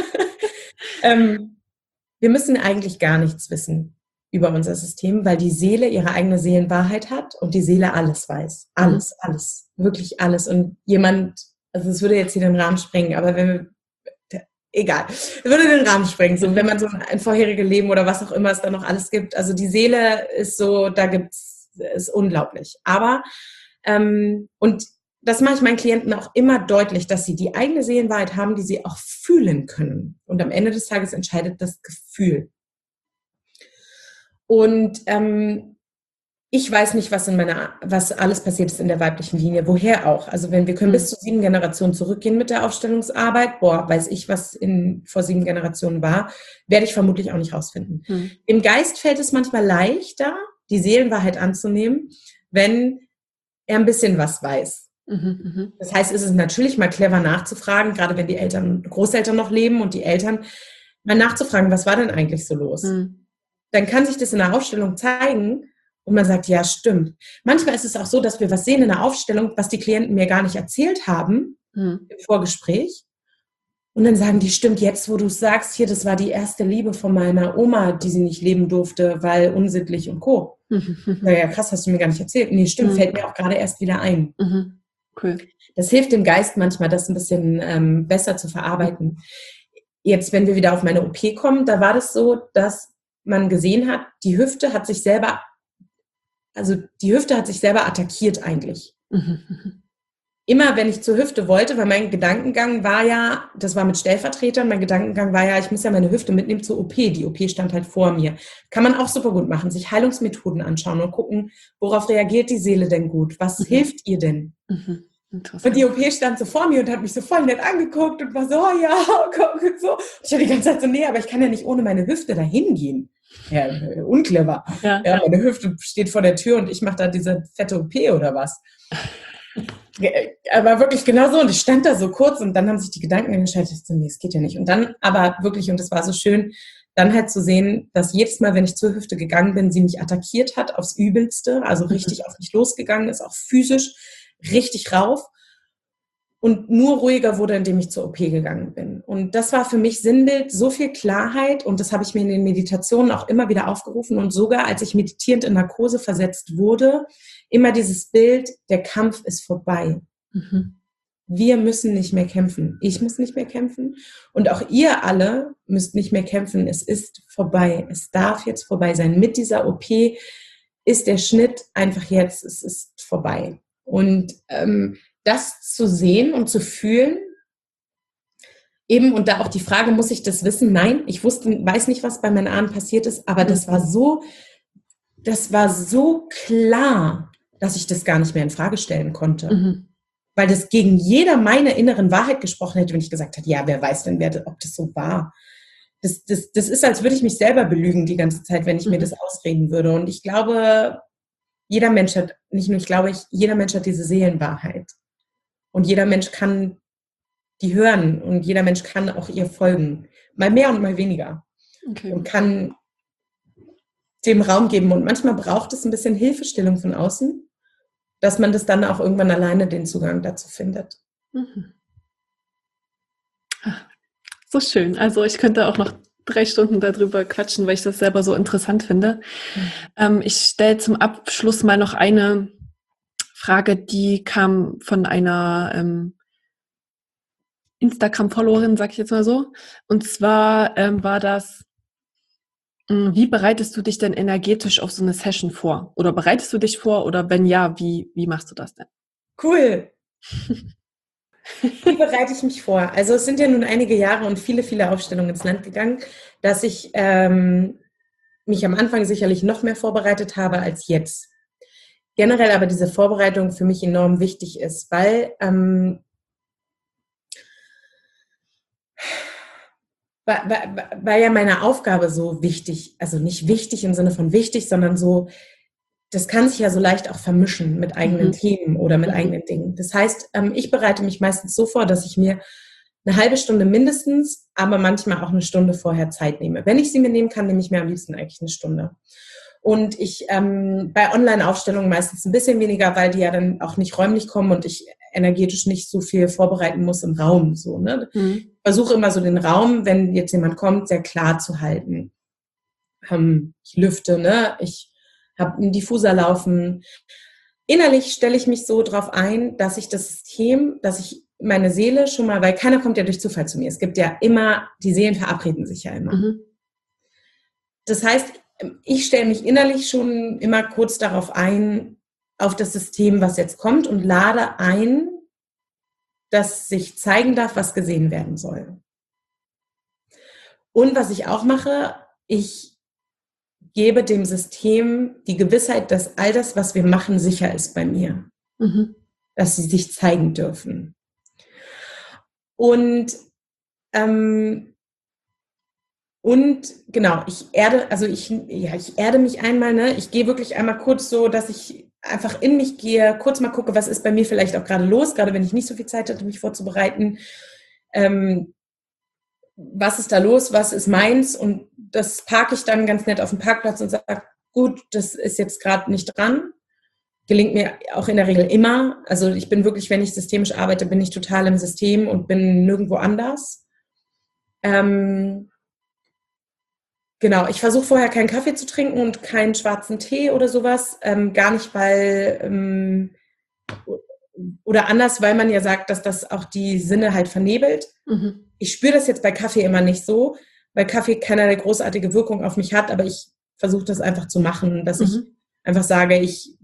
[SPEAKER 2] ähm, wir müssen eigentlich gar nichts wissen über unser System, weil die Seele ihre eigene Seelenwahrheit hat und die Seele alles weiß. Alles, mhm. alles. Wirklich alles. Und jemand, also es würde jetzt hier den Rahmen sprengen, aber wenn wir, egal, es würde den Rahmen sprengen. So, wenn man so ein vorheriges Leben oder was auch immer es da noch alles gibt. Also die Seele ist so, da gibt's ist unglaublich. Aber, ähm, und das mache ich meinen Klienten auch immer deutlich, dass sie die eigene Seelenwahrheit haben, die sie auch fühlen können. Und am Ende des Tages entscheidet das Gefühl. Und ähm, ich weiß nicht, was in meiner, was alles passiert ist in der weiblichen Linie, woher auch. Also wenn wir können mhm. bis zu sieben Generationen zurückgehen mit der Aufstellungsarbeit, boah, weiß ich, was in vor sieben Generationen war, werde ich vermutlich auch nicht rausfinden. Mhm. Im Geist fällt es manchmal leichter, die Seelenwahrheit anzunehmen, wenn er ein bisschen was weiß. Mhm, das heißt, es ist natürlich mal clever nachzufragen, gerade wenn die Eltern, Großeltern noch leben und die Eltern, mal nachzufragen, was war denn eigentlich so los? Mhm. Dann kann sich das in der Aufstellung zeigen und man sagt, ja, stimmt. Manchmal ist es auch so, dass wir was sehen in der Aufstellung, was die Klienten mir gar nicht erzählt haben mhm. im Vorgespräch. Und dann sagen die, stimmt, jetzt, wo du sagst, hier, das war die erste Liebe von meiner Oma, die sie nicht leben durfte, weil unsittlich und Co. Naja, krass, hast du mir gar nicht erzählt. Nee, stimmt, mhm. fällt mir auch gerade erst wieder ein. Mhm. Cool. Das hilft dem Geist manchmal, das ein bisschen ähm, besser zu verarbeiten. Jetzt, wenn wir wieder auf meine O P kommen, da war das so, dass man gesehen hat, die Hüfte hat sich selber, also die Hüfte hat sich selber attackiert eigentlich. Mhm. immer, wenn ich zur Hüfte wollte, weil mein Gedankengang war ja, das war mit Stellvertretern, mein Gedankengang war ja, ich muss ja meine Hüfte mitnehmen zur O P. Die O P stand halt vor mir. Kann man auch super gut machen, sich Heilungsmethoden anschauen und gucken, worauf reagiert die Seele denn gut? Was mhm. hilft ihr denn? Mhm. Und die O P stand so vor mir und hat mich so voll nett angeguckt und war so, oh ja, guck und so. Und ich war die ganze Zeit so, nee, aber ich kann ja nicht ohne meine Hüfte dahin gehen. Ja, unclever. Ja, ja, meine Hüfte steht vor der Tür und ich mache da diese fette O P oder was. Aber wirklich genau so. Und ich stand da so kurz und dann haben sich die Gedanken entscheidet. Ich so, nee, es geht ja nicht. Und dann aber wirklich, und das war so schön, dann halt zu sehen, dass jedes Mal, wenn ich zur Hüfte gegangen bin, sie mich attackiert hat aufs Übelste, also richtig mhm. auf mich losgegangen ist, auch physisch richtig rauf und nur ruhiger wurde, indem ich zur O P gegangen bin. Und das war für mich Sinnbild, so viel Klarheit, und das habe ich mir in den Meditationen auch immer wieder aufgerufen und sogar, als ich meditierend in Narkose versetzt wurde, immer dieses Bild, der Kampf ist vorbei. Mhm. Wir müssen nicht mehr kämpfen. Ich muss nicht mehr kämpfen und auch ihr alle müsst nicht mehr kämpfen. Es ist vorbei. Es darf jetzt vorbei sein. Mit dieser O P ist der Schnitt einfach jetzt, es ist vorbei. Und ähm, das zu sehen und zu fühlen, eben, und da auch die Frage, muss ich das wissen? Nein, ich wusste, weiß nicht, was bei meinen Ahnen passiert ist, aber das war so, das war so klar, dass ich das gar nicht mehr in Frage stellen konnte. Mhm. Weil das gegen jeder meiner inneren Wahrheit gesprochen hätte, wenn ich gesagt hätte, ja, wer weiß denn, wer, ob das so war. Das, das, das ist, als würde ich mich selber belügen die ganze Zeit, wenn ich mhm. mir das ausreden würde. Und ich glaube, jeder Mensch hat, nicht nur ich glaube, ich, jeder Mensch hat diese Seelenwahrheit. Und jeder Mensch kann die hören und jeder Mensch kann auch ihr folgen. Mal mehr und mal weniger. Okay. Und kann dem Raum geben. Und manchmal braucht es ein bisschen Hilfestellung von außen, dass man das dann auch irgendwann alleine den Zugang dazu findet. Mhm.
[SPEAKER 1] Ach, so schön. Also ich könnte auch noch drei Stunden darüber quatschen, weil ich das selber so interessant finde. Mhm. Ähm, ich stelle zum Abschluss mal noch eine Frage, die kam von einer ähm, Instagram-Followerin, sag ich jetzt mal so. Und zwar ähm, war das, mh, wie bereitest du dich denn energetisch auf so eine Session vor? Oder bereitest du dich vor? Oder wenn ja, wie, wie machst du das denn?
[SPEAKER 2] Cool. Wie bereite ich mich vor? Also es sind ja nun einige Jahre und viele, viele Aufstellungen ins Land gegangen, dass ich ähm, mich am Anfang sicherlich noch mehr vorbereitet habe als jetzt. Generell aber diese Vorbereitung für mich enorm wichtig ist, weil, ähm, weil, weil, weil ja meine Aufgabe so wichtig, also nicht wichtig im Sinne von wichtig, sondern so, das kann sich ja so leicht auch vermischen mit eigenen mhm. Themen oder mit mhm. eigenen Dingen. Das heißt, ähm, ich bereite mich meistens so vor, dass ich mir eine halbe Stunde mindestens, aber manchmal auch eine Stunde vorher Zeit nehme. Wenn ich sie mir nehmen kann, nehme ich mir am liebsten eigentlich eine Stunde. Und ich ähm, bei Online-Aufstellungen meistens ein bisschen weniger, weil die ja dann auch nicht räumlich kommen und ich energetisch nicht so viel vorbereiten muss im Raum. So, ne? Mhm. Ich versuche immer so den Raum, wenn jetzt jemand kommt, sehr klar zu halten. Ähm, ich lüfte, ne? Ich habe einen Diffuser laufen. Innerlich stelle ich mich so drauf ein, dass ich das System, dass ich meine Seele schon mal, weil keiner kommt ja durch Zufall zu mir. Es gibt ja immer, die Seelen verabreden sich ja immer. Mhm. Das heißt, ich stelle mich innerlich schon immer kurz darauf ein, auf das System, was jetzt kommt, und lade ein, dass sich zeigen darf, was gesehen werden soll. Und was ich auch mache, ich gebe dem System die Gewissheit, dass all das, was wir machen, sicher ist bei mir. Mhm. Dass sie sich zeigen dürfen. Und ähm, Und genau, ich erde, also ich, ja, ich erde mich einmal, ne? Ich gehe wirklich einmal kurz so, dass ich einfach in mich gehe, kurz mal gucke, was ist bei mir vielleicht auch gerade los, gerade wenn ich nicht so viel Zeit hatte, mich vorzubereiten. Ähm, was ist da los, was ist meins? Und das parke ich dann ganz nett auf dem Parkplatz und sage, gut, das ist jetzt gerade nicht dran. Gelingt mir auch in der Regel immer. Also ich bin wirklich, wenn ich systemisch arbeite, bin ich total im System und bin nirgendwo anders. Ähm, Genau, ich versuche vorher keinen Kaffee zu trinken und keinen schwarzen Tee oder sowas. Ähm, gar nicht, weil, ähm, oder anders, weil man ja sagt, dass das auch die Sinne halt vernebelt. Mhm. Ich spüre das jetzt bei Kaffee immer nicht so, weil Kaffee keinerlei großartige Wirkung auf mich hat, aber ich versuche das einfach zu machen, dass mhm. ich einfach sage, ich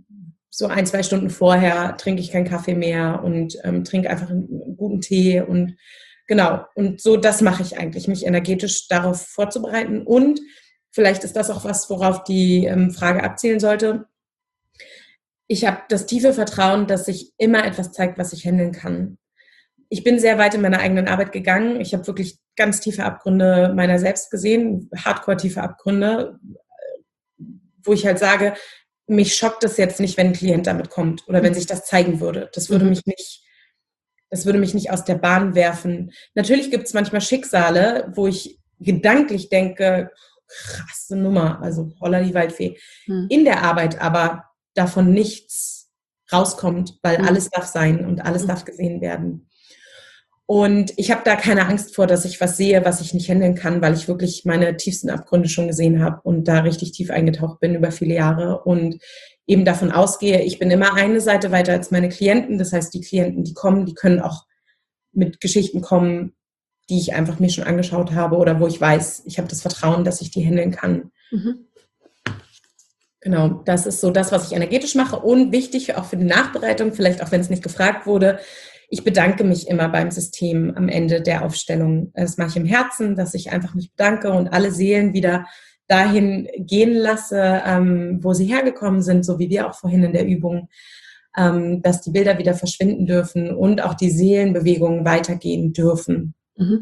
[SPEAKER 2] so ein, zwei Stunden vorher trinke ich keinen Kaffee mehr und ähm, trinke einfach einen guten Tee und genau. Und so, das mache ich eigentlich, mich energetisch darauf vorzubereiten. Und vielleicht ist das auch was, worauf die ähm, Frage abzielen sollte. Ich habe das tiefe Vertrauen, dass sich immer etwas zeigt, was ich handeln kann. Ich bin sehr weit in meiner eigenen Arbeit gegangen. Ich habe wirklich ganz tiefe Abgründe meiner selbst gesehen, hardcore tiefe Abgründe, wo ich halt sage, mich schockt es jetzt nicht, wenn ein Klient damit kommt oder wenn sich das zeigen würde. Das würde mich nicht, das würde mich nicht aus der Bahn werfen. Natürlich gibt es manchmal Schicksale, wo ich gedanklich denke, krasse Nummer, also holla die Waldfee, hm. in der Arbeit aber davon nichts rauskommt, weil hm. alles darf sein und alles hm. darf gesehen werden. Und ich habe da keine Angst vor, dass ich was sehe, was ich nicht handeln kann, weil ich wirklich meine tiefsten Abgründe schon gesehen habe und da richtig tief eingetaucht bin über viele Jahre und eben davon ausgehe, ich bin immer eine Seite weiter als meine Klienten. Das heißt, die Klienten, die kommen, die können auch mit Geschichten kommen, die ich einfach mir schon angeschaut habe oder wo ich weiß, ich habe das Vertrauen, dass ich die handeln kann. Mhm. Genau, das ist so das, was ich energetisch mache und wichtig auch für die Nachbereitung, vielleicht auch wenn es nicht gefragt wurde. Ich bedanke mich immer beim System am Ende der Aufstellung. Das mache ich im Herzen, dass ich einfach mich bedanke und alle Seelen wieder dahin gehen lasse, ähm, wo sie hergekommen sind, so wie wir auch vorhin in der Übung, ähm, dass die Bilder wieder verschwinden dürfen und auch die Seelenbewegungen weitergehen dürfen.
[SPEAKER 1] Mhm.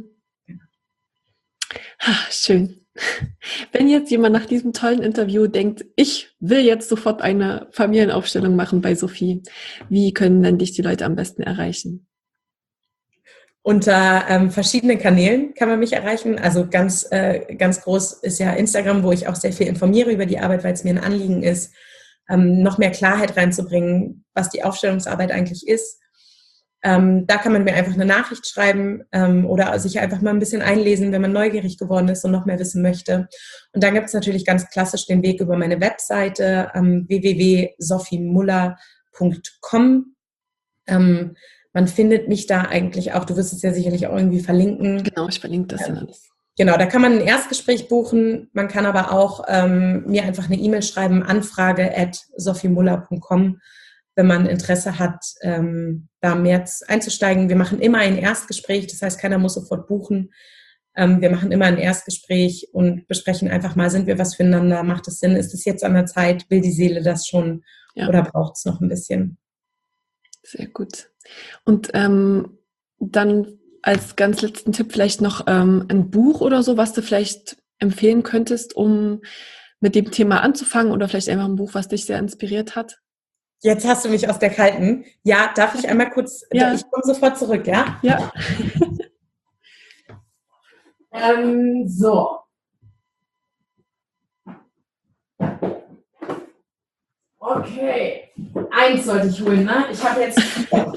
[SPEAKER 1] Ach, schön. Wenn jetzt jemand nach diesem tollen Interview denkt, ich will jetzt sofort eine Familienaufstellung machen bei Sophie, wie können denn dich die Leute am besten erreichen?
[SPEAKER 2] Unter ähm, verschiedenen Kanälen kann man mich erreichen. Also ganz, äh, ganz groß ist ja Instagram, wo ich auch sehr viel informiere über die Arbeit, weil es mir ein Anliegen ist, ähm, noch mehr Klarheit reinzubringen, was die Aufstellungsarbeit eigentlich ist. Ähm, da kann man mir einfach eine Nachricht schreiben ähm, oder sich einfach mal ein bisschen einlesen, wenn man neugierig geworden ist und noch mehr wissen möchte. Und dann gibt es natürlich ganz klassisch den Weg über meine Webseite ähm, w w w punkt sophie muller punkt com. Ähm, man findet mich da eigentlich auch, du wirst es ja sicherlich auch irgendwie verlinken.
[SPEAKER 1] Genau, ich verlinke das ja ähm, alles.
[SPEAKER 2] Genau, da kann man ein Erstgespräch buchen. Man kann aber auch ähm, mir einfach eine E-Mail schreiben, anfrage at sophie muller punkt com, wenn man Interesse hat, ähm, da mehr einzusteigen. Wir machen immer ein Erstgespräch, das heißt, keiner muss sofort buchen. Ähm, wir machen immer ein Erstgespräch und besprechen einfach mal, sind wir was füreinander, macht es Sinn, ist es jetzt an der Zeit, will die Seele das schon ja. oder braucht es noch ein bisschen?
[SPEAKER 1] Sehr gut. Und ähm, dann als ganz letzten Tipp vielleicht noch ähm, ein Buch oder so, was du vielleicht empfehlen könntest, um mit dem Thema anzufangen oder vielleicht einfach ein Buch, was dich sehr inspiriert hat?
[SPEAKER 2] Jetzt hast du mich aus der Kalten. Ja, darf ich einmal kurz, ja. ich komme sofort zurück, ja?
[SPEAKER 1] Ja.
[SPEAKER 2] ähm, so. Okay. Eins sollte ich holen, ne? Ich habe jetzt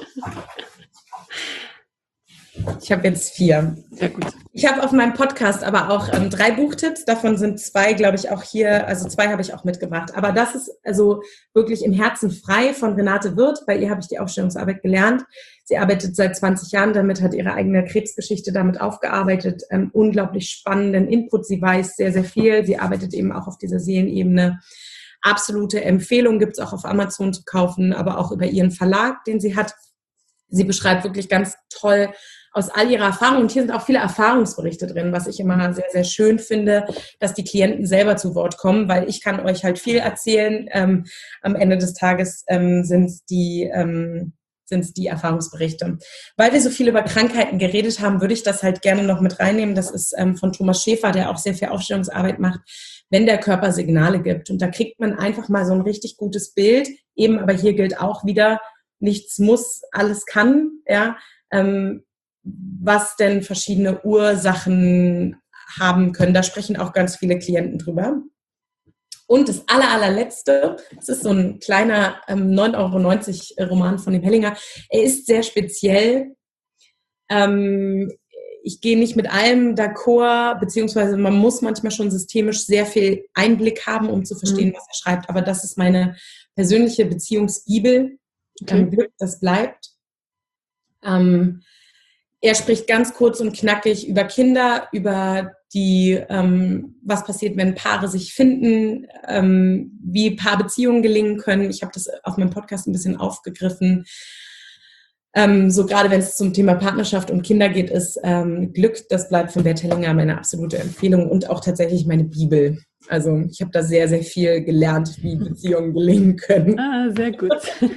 [SPEAKER 2] Ich habe jetzt vier.
[SPEAKER 1] Sehr gut.
[SPEAKER 2] Ich habe auf meinem Podcast aber auch ähm, drei Buchtipps. Davon sind zwei, glaube ich, auch hier. Also zwei habe ich auch mitgebracht. Aber das ist also wirklich im Herzen frei von Renate Wirth. Bei ihr habe ich die Aufstellungsarbeit gelernt. Sie arbeitet seit zwanzig Jahren damit, hat ihre eigene Krebsgeschichte damit aufgearbeitet. Ähm, unglaublich spannenden Input. Sie weiß sehr, sehr viel. Sie arbeitet eben auch auf dieser Seelenebene. Absolute Empfehlung gibt es auch auf Amazon zu kaufen, aber auch über ihren Verlag, den sie hat. Sie beschreibt wirklich ganz toll aus all ihrer Erfahrung. Und hier sind auch viele Erfahrungsberichte drin, was ich immer sehr, sehr schön finde, dass die Klienten selber zu Wort kommen, weil ich kann euch halt viel erzählen. Ähm, am Ende des Tages ähm, sind es die, ähm, sind's die Erfahrungsberichte. Weil wir so viel über Krankheiten geredet haben, würde ich das halt gerne noch mit reinnehmen. Das ist ähm, von Thomas Schäfer, der auch sehr viel Aufstellungsarbeit macht, wenn der Körper Signale gibt. Und da kriegt man einfach mal so ein richtig gutes Bild. Eben, aber hier gilt auch wieder, nichts muss, alles kann, ja, ähm, was denn verschiedene Ursachen haben können. Da sprechen auch ganz viele Klienten drüber. Und das aller, allerletzte, das ist so ein kleiner ähm, neun Euro neunzig Roman von dem Hellinger. Er ist sehr speziell. Ähm, ich gehe nicht mit allem d'accord, beziehungsweise man muss manchmal schon systemisch sehr viel Einblick haben, um zu verstehen, mhm. was er schreibt. Aber das ist meine persönliche Beziehungsbibel. Okay. Ähm, Glück, das bleibt. Ähm, er spricht ganz kurz und knackig über Kinder, über die, ähm, was passiert, wenn Paare sich finden, ähm, wie Paarbeziehungen gelingen können. Ich habe das auf meinem Podcast ein bisschen aufgegriffen. Ähm, so gerade wenn es zum Thema Partnerschaft und Kinder geht, ist ähm, Glück, das bleibt von Bert Hellinger meine absolute Empfehlung und auch tatsächlich meine Bibel. Also ich habe da sehr, sehr viel gelernt, wie Beziehungen gelingen können.
[SPEAKER 1] Ah, sehr gut.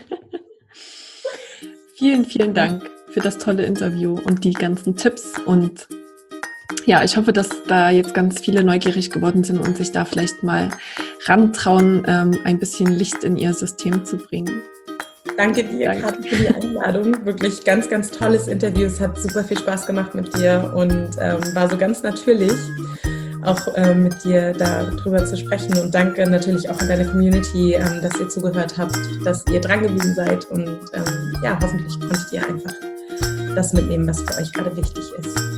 [SPEAKER 1] Vielen, vielen Dank für das tolle Interview und die ganzen Tipps. Und ja, ich hoffe, dass da jetzt ganz viele neugierig geworden sind und sich da vielleicht mal rantrauen, ähm, ein bisschen Licht in ihr System zu bringen.
[SPEAKER 2] Danke dir, Kathi, für die Einladung. Wirklich ganz, ganz tolles Interview. Es hat super viel Spaß gemacht mit dir und ähm, war so ganz natürlich, auch ähm, mit dir darüber zu sprechen. Und danke natürlich auch an deine Community, ähm, dass ihr zugehört habt, dass ihr dran geblieben seid. Und ähm, ja, hoffentlich konntet ihr einfach das mitnehmen, was für euch gerade wichtig ist.